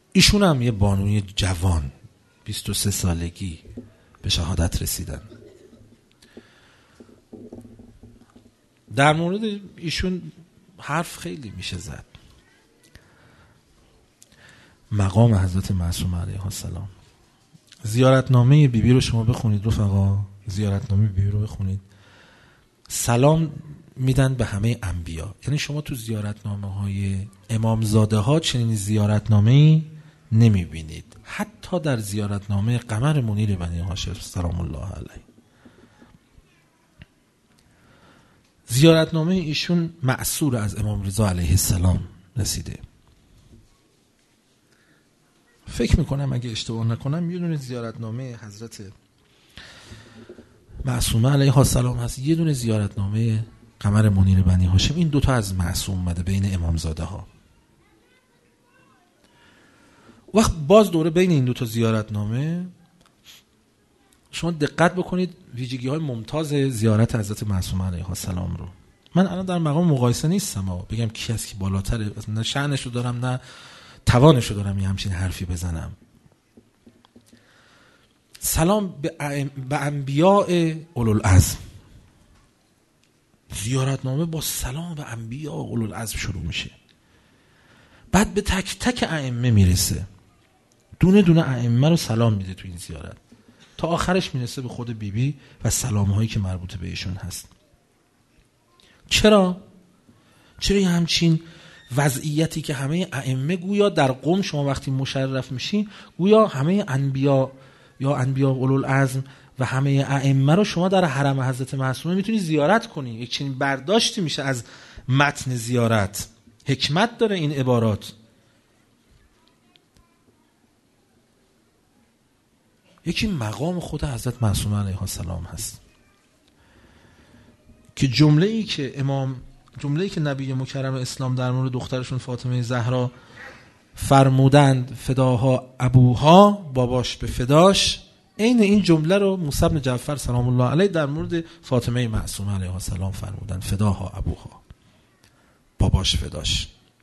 ایشون هم یه بانوی جوان 23 سالگی به شهادت رسیدن. در مورد ایشون حرف خیلی میشه زد. مقام حضرت معصومه علیه السلام. زیارتنامه بیبی رو شما بخونید رفقا، زیارتنامه بیبی رو بخونید. سلام میدن به همه انبیا. یعنی شما تو زیارتنامه های امامزاده ها چنین زیارتنامه‌ای نمیبینید. حتی در زیارتنامه قمر منیر بنی هاشم سلام الله علیه، زیارتنامه ایشون معصور از امام رضا علیه السلام رسیده. فکر میکنم اگه اشتباه نکنم یه دونه زیارتنامه حضرت معصومه علیه السلام هست، یه دونه زیارتنامه قمر منیر بنی هاشم. این دوتا از معصوم اومده بین امامزاده ها. وقت باز دوره بین این دوتا زیارتنامه شما دقت بکنید ویژگی های ممتاز زیارت حضرت معصومه علیه السلام رو. من الان در مقام مقایسه نیستم بگم کی از کی بالاتره، نه شأنش رو دارم نه توانش رو دارم یه همچین حرفی بزنم. سلام به انبیاء اولوالعزم. زیارتنامه با سلام به انبیاء اولوالعزم شروع میشه، بعد به تک تک ائمه میرسه، دونه دونه ائمه رو سلام میده تو این زیارت، تا آخرش میرسه به خود بیبی و سلام هایی که مربوط به ایشون هست. چرا یه همچین وضعیتی که همه ائمه گویا در قم شما وقتی مشرف میشین گویا همه انبیا یا انبیا اولوالعزم و همه ائمه رو شما در حرم حضرت معصومه میتونی زیارت کنی. یک چنین برداشتی میشه از متن زیارت. حکمت داره این عبارات. یکی مقام خود حضرت معصومه علیه السلام هست که جمله‌ای که نبی مکرم اسلام در مورد دخترشون فاطمه زهرا فرمودند فداها ابوها، باباش به فداش، عین این جمله رو موسی بن جعفر سلام الله علیه در مورد فاطمه معصومه علیه السلام فرمودند فداها ابوها، باباش فداش.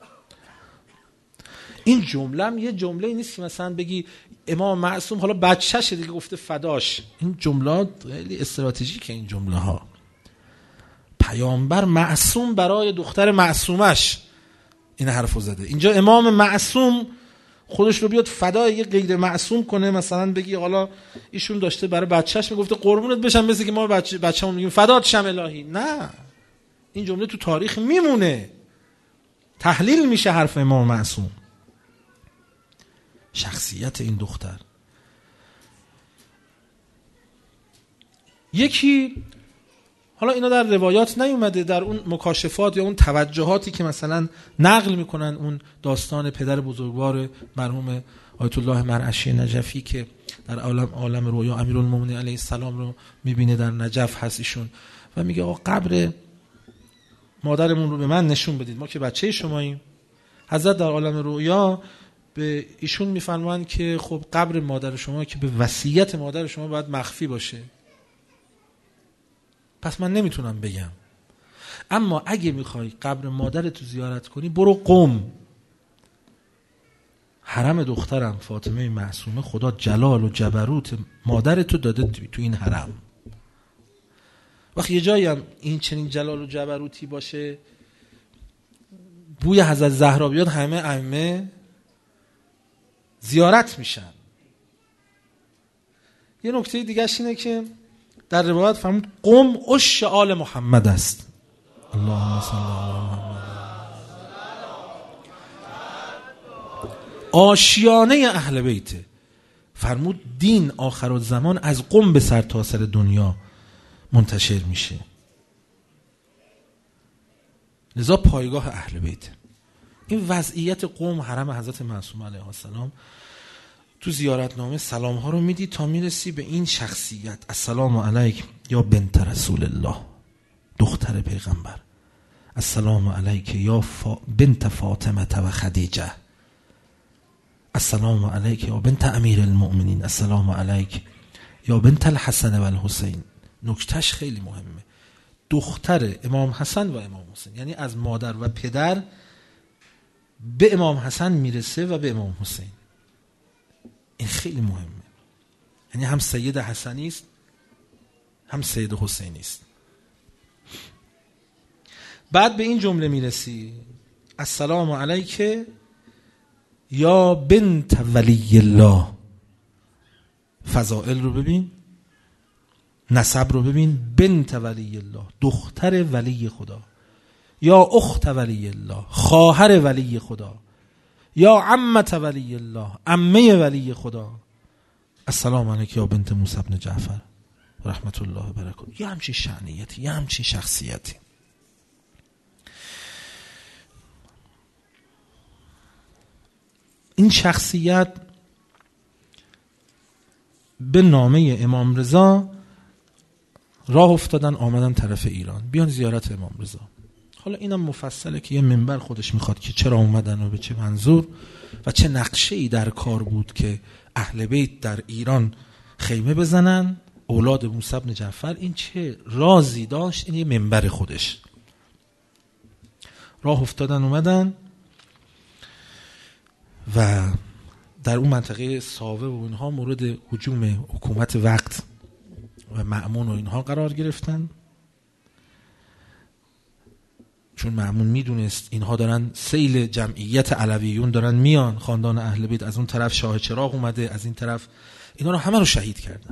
این جمله هم یه جمله نیست که مثلا بگی امام معصوم حالا بچه‌ش دیگه گفته فداش. این جملات خیلی استراتژیکه. این جمله ها پیامبر معصوم برای دختر معصومش این حرفو زده. اینجا امام معصوم خودش رو بیاد فدای یه غیر معصوم کنه، مثلا بگی حالا ایشون داشته برای بچه‌ش میگفته قربونت بشم، مثل که ما بچه‌مون میگیم فدات شم الهی. نه، این جمله تو تاریخ میمونه، تحلیل میشه حرف امام معصوم. شخصیت این دختر. یکی حالا اینا در روایات نیومده، در اون مکاشفات یا اون توجهاتی که مثلا نقل میکنن اون داستان پدر بزرگوار مرحوم آیت الله مرعشی نجفی که در عالم رویا امیرالمومنین علیه السلام رو میبینه در نجف هست ایشون و میگه آقا قبر مادرمون رو به من نشون بدید، ما که بچه شماییم. حضرت در عالم رویا به ایشون میفرمایند که خب قبر مادر شما که به وصیت مادر شما باید مخفی باشه، پس من نمیتونم بگم. اما اگه میخوای قبر مادرتو زیارت کنی برو قم، حرم دخترم فاطمه معصومه خدا جلال و جبروت مادرتو داده تو این حرم. وقتی یه جایی هم این چنین جلال و جبروتی باشه بوی حضرت زهرا بیاد همه ائمه زیارت میشن. یه نکته دیگه اینه که در روایت فرمود قم عش آل محمد است. اللهم صل علی محمد. آشیانه اهل بیت. فرمود دین آخرالزمان از قم به سر تا سر دنیا منتشر میشه، لذا پایگاه اهل بیت. این وضعیت قم حرم حضرت معصومه علیه السلام تو زیارتنامه سلام ها رو میدی تا میرسی به این شخصیت. السلام علیک یا بنت رسول الله، دختر پیغمبر. السلام علیک یا بنت فاطمه و خدیجه. السلام علیک یا بنت امیر المؤمنین. السلام علیک یا بنت الحسن و الحسین. نکتهش خیلی مهمه، دختر امام حسن و امام حسین، یعنی از مادر و پدر به امام حسن میرسه و به امام حسین. این خیلی مهمه. یعنی هم سید حسنی است هم سید حسینی است. بعد به این جمله میرسی السلام علیک یا بنت ولی الله. فضائل رو ببین، نسب رو ببین، بنت ولی الله، دختر ولی خدا، یا اخت ولی الله، خواهر ولی خدا، یا عمت ولی الله، عمه ولی خدا. السلام علیک یا بنت موسی بن جعفر رحمت الله و برکاته. یه همچین شأنیتی، یه همچین شخصیتی. این شخصیت به نامه امام رضا راه افتادن، آمدن طرف ایران، بیان زیارت امام رضا. حالا اینم مفصله که یه منبر خودش میخواد که چرا اومدن و به چه منظور و چه نقشه‌ای در کار بود که اهل بیت در ایران خیمه بزنن، اولاد موسی بن جعفر. این چه رازی داشت، این یه منبر خودش. راه افتادن اومدن و در اون منطقه ساوه و اینها مورد هجوم حکومت وقت و مأمون و اینها قرار گرفتن، چون مأمون میدونست اینها دارن سیل جمعیت علویون دارن میان، خاندان اهل بیت، از اون طرف شاه چراغ اومده، از این طرف، اینا رو همه رو شهید کردن.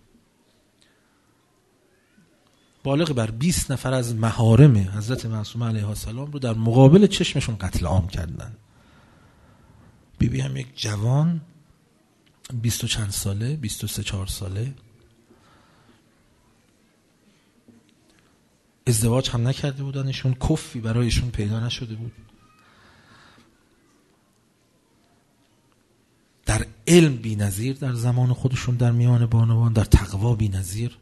بالغ بر 20 نفر از محارم حضرت معصومه علیها السلام رو در مقابل چشمشون قتل عام کردن. بیبی هم یک جوان 20 و چند ساله، 23-4 ساله، ازدواج هم نکرده بودنشون، کفی برایشون پیدا نشده بود، در علم بی نظیر در زمان خودشون، در میان بانوان، در تقوا بی نظیر.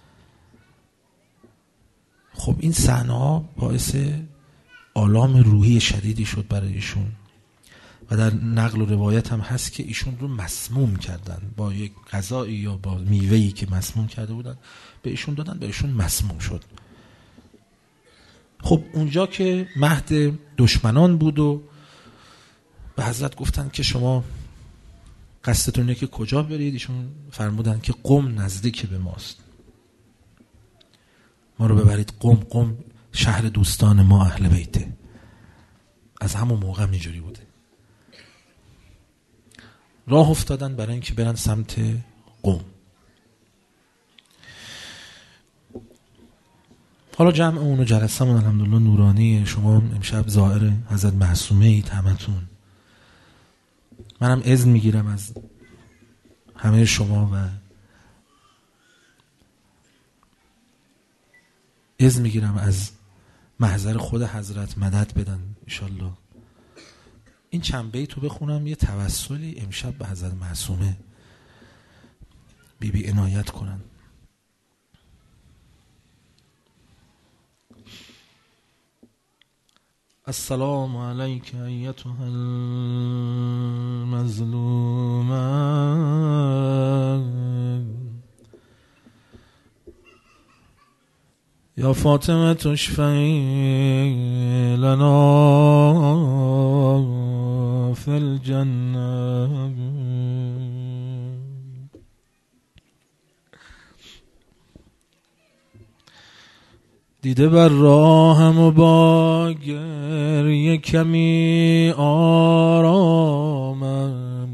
خب این صحنه‌ها باعث آلام روحی شدیدی شد برای ایشون و در نقل و روایت هم هست که ایشون رو مسموم کردن، با یک غذایی یا با میوه‌ای که مسموم کرده بودن به ایشون دادن، به ایشون مسموم شد. خب اونجا که مهد دشمنان بود و به حضرت گفتن که شما قصدتونه که کجا برید، ایشون فرمودن که قم نزدیک به ماست، ما رو ببرید قم. قم شهر دوستان ما اهل بیته. از همون موقع اینجوری بوده. راه افتادن برای اینکه برن سمت قم. حالا جمع اون و جلسمون الحمدلله نورانی. شما امشب زائر حضرت معصومه اید همتون. منم اذن میگیرم از همه شما و اذن میگیرم از محضر خود حضرت مدد بدن انشالله. این چند بیتو بخونم، یه توسلی امشب به حضرت معصومه بیبی عنایت کنن. السلام علیک ایتها المظلومه یا فاطمه تشفعی لنا فی الجنه. دیده بر راهم و با گریه کمی آرامم.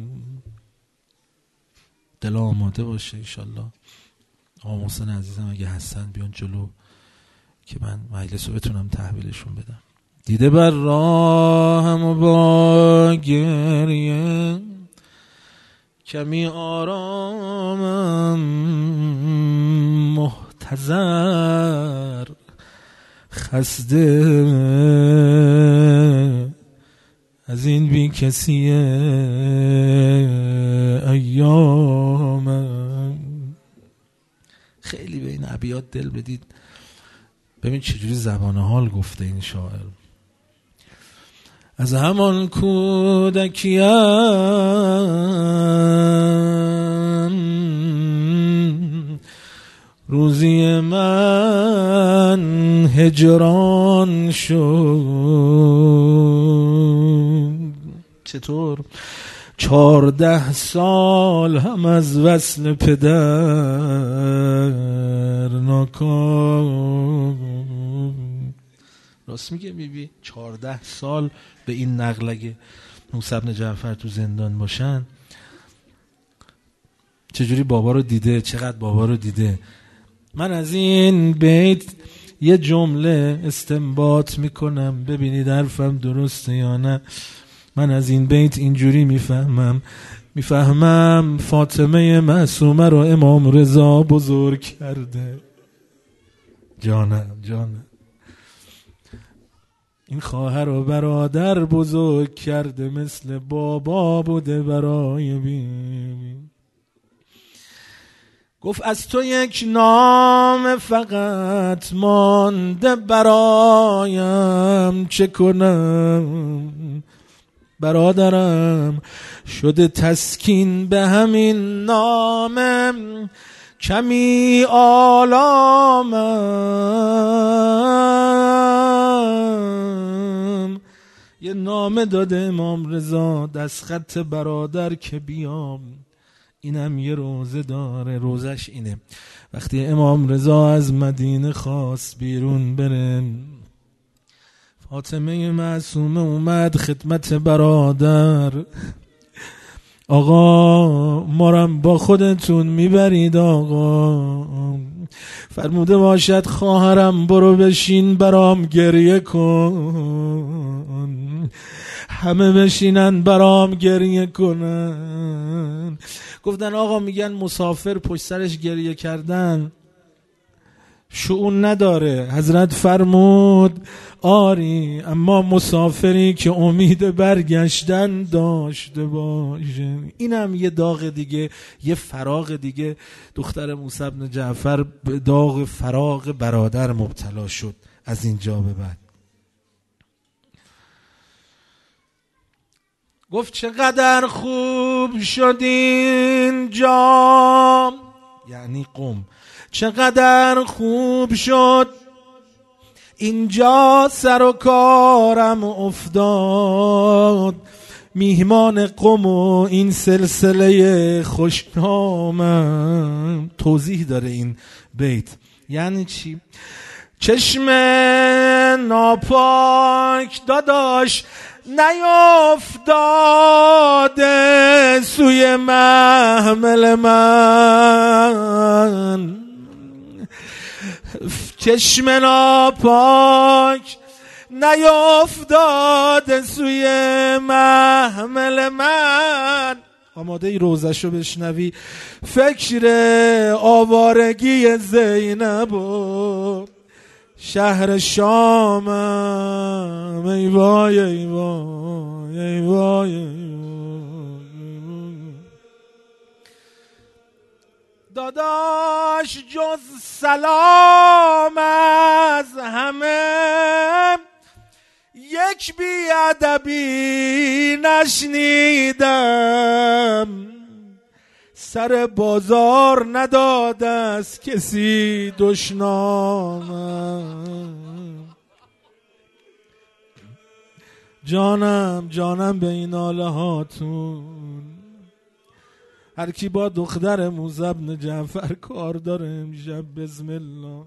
دل آماده باشه انشالله. آقا محسن عزیزم اگه هستن بیان جلو که من مجلس رو بتونم تحویلشون بدم. دیده بر راهم و با گریه کمی آرامم، محتضر خسته از این بی کسی ایامم. خیلی به این ابیات دل بدید. ببین چجوری زبان حال گفته این شاعر. از همان کودکیم روزی من هجران شد. چطور؟ 14 سال هم از وصل پدر ناکام. راست میگه بیبی 14 سال به این نقل اگه موسی بن جعفر تو زندان باشن چجوری بابا رو دیده، چقدر بابا رو دیده. من از این بیت یه جمله استنباط میکنم، ببینید حرفم درسته یا نه. من از این بیت اینجوری میفهمم فاطمه معصومه رو امام رضا بزرگ کرده. جانم این خواهر و برادر بزرگ کرده، مثل بابا بوده برای بیبی. گفت از تو یک نام فقط مانده برایم، چه کنم برادرم شده تسکین به همین نامم، کمی آلامم. یه نامه داده امام رضا دستخط برادر که بیام. اینم یه روزه داره، روزش اینه وقتی امام رضا از مدینه خواست بیرون بره، فاطمه معصومه اومد خدمت برادر. آقا مارم با خودتون میبرید آقا، فرموده باشد خواهرم برو بشین برام گریه کن. همه بشینن برام گریه کنن. گفتن آقا میگن مسافر پشت سرش گریه کردن شؤون نداره. حضرت فرمود آری، اما مسافری که امید برگشتن داشته باشه. اینم یه داغ دیگه، یه فراغ دیگه. دختر موسی بن جعفر به داغ فراغ برادر مبتلا شد از اینجا به بعد. گفت چقدر خوب شد اینجا، یعنی قم، چقدر خوب شد اینجا سر و کارم افتاد. میهمان قم و این سلسله خوشنامم. توضیح داره این بیت یعنی چی؟ چشم ناپاک داداش نیافتاده سوی محمل من، چشم ناپاک نیافتاده سوی محمل من. آماده ای روزشو بشنوی. فکر آوارگی زینب و شهر شامم، ای وای ای وای ای وای. داداش جز سلام از همه یک بیادبی نشنیدم، سر بازار نداده است کسی دشنامم. جانم به این ناله هاتون. هر کی با دختر موسی بن جعفر کار داره امشب بسم الله.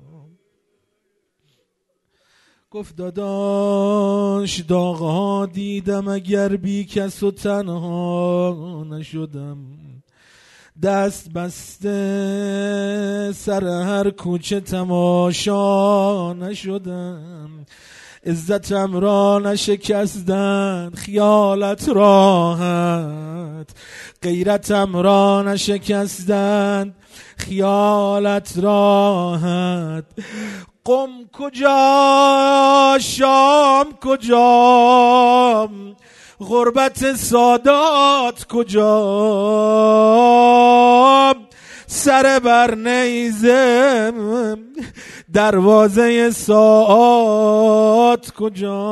گفت داداش داغها دیدم اگر بی کس و تنها نشدم، دست بسته سر هر کوچه تماشا نشدم، عزتم را نشکستند خیالت راحت، غیرتم را نشکستند خیالت راحت. قم کجا شام کجا، غربت سادات کجا، سر بر نیزه دروازه ساعات کجا.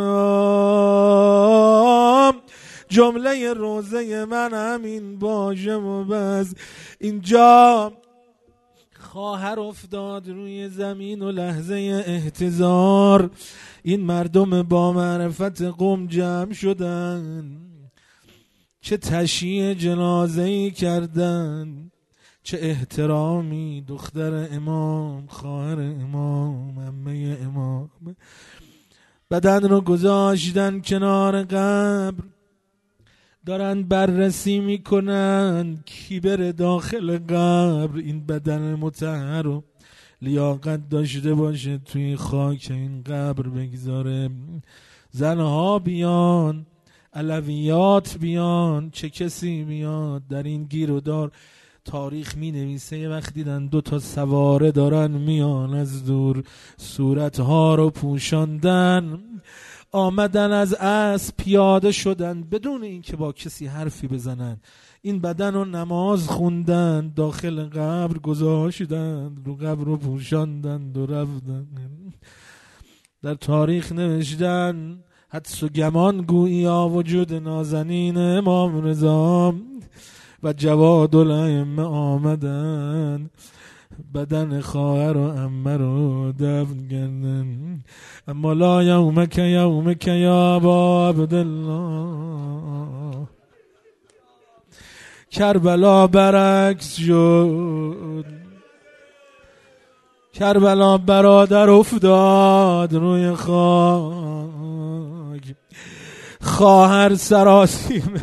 جمله روزه من همین باشه و بس. اینجا خواهر افتاد روی زمین و لحظه احتضار این مردم با معرفت قم جمع شدن. چه تشییع جنازه‌ای کردن، چه احترامی دختر امام، خواهر امام، عمه امام. بدن رو گذاشتن کنار قبر، دارن بررسی میکنن کی بره داخل قبر این بدن مطهر رو لیاقت داشته باشه توی خاک این قبر بگذاره. زنها بیان، علویات بیان، چه کسی بیاد در این گیر و دار. تاریخ می نویسه یه وقت دیدن 2 سواره دارن میان از دور، صورتها رو پوشاندن، آمدن از اسب پیاده شدن بدون اینکه با کسی حرفی بزنن، این بدن رو نماز خوندن، داخل قبر گذاشتن، رو قبر رو پوشاندن و رفتن. در تاریخ نوشتن حدس و گمان گوییا وجود نازنین امام رضا و جواد الائمه آمدن، بدن خواهر و عمه رو دفن کردن. اما لا یومک یومک یا ابا عبدالله. کربلا برعکس شد، کربلا برادر افتاد روی خاک، خواهر سراسیمه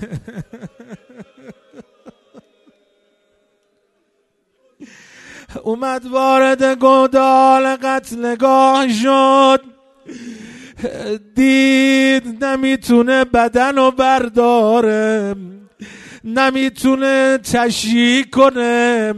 اومد وارد گودال قتلگاه شد، دید نمیتونه بدنو برداره، نمیتونه تشییع کنه،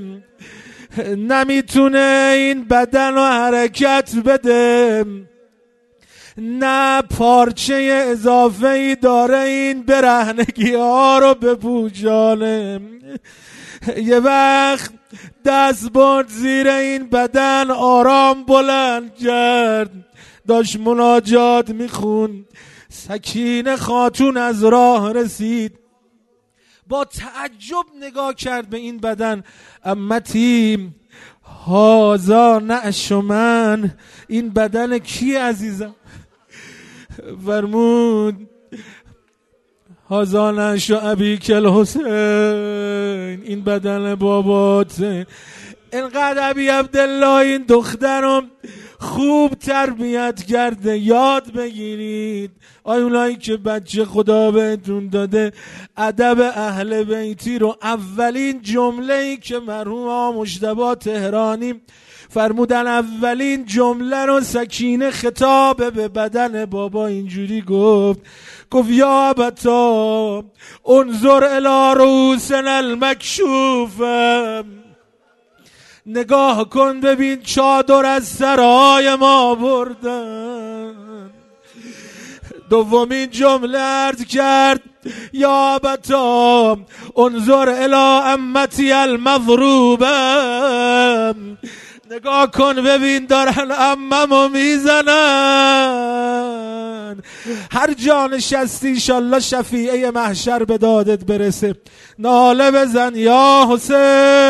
نمیتونه این بدن رو حرکت بده، نه پارچه اضافه ای داره این برهنگی ها رو بپوشانه. یه وقت دست برد زیر این بدن، آرام بلند کرد، داشت مناجات میخون. سکینه خاتون از راه رسید، با تعجب نگاه کرد به این بدن. امتی هازا نعش من، این بدن کی عزیزم؟ فرمود هازا نعش ابیک الحسین، این بدن باباته. اینقدر ابی عبدالله این دخترم خوب تربیت کرده، یاد بگیرید. اونایی که بچه خدا بهتون داده ادب اهل بیتی رو، اولین جمله‌ای که مرحوم آقا مجتبی تهرانی فرمودن، اولین جمله رو سکینه خطاب به بدن بابا اینجوری گفت یا ابتا انظر الی رؤوسنا المکشوفه، نگاه کن ببین چادر از سرای ما بردن. دومین جمله عرض کرد یا ابتا انظر الی امتی المضروبه، نگاه کن ببین دارن عممو میزنن. هر جا نشستی انشالله شفیعه محشر به دادت برسه، ناله بزن یا حسین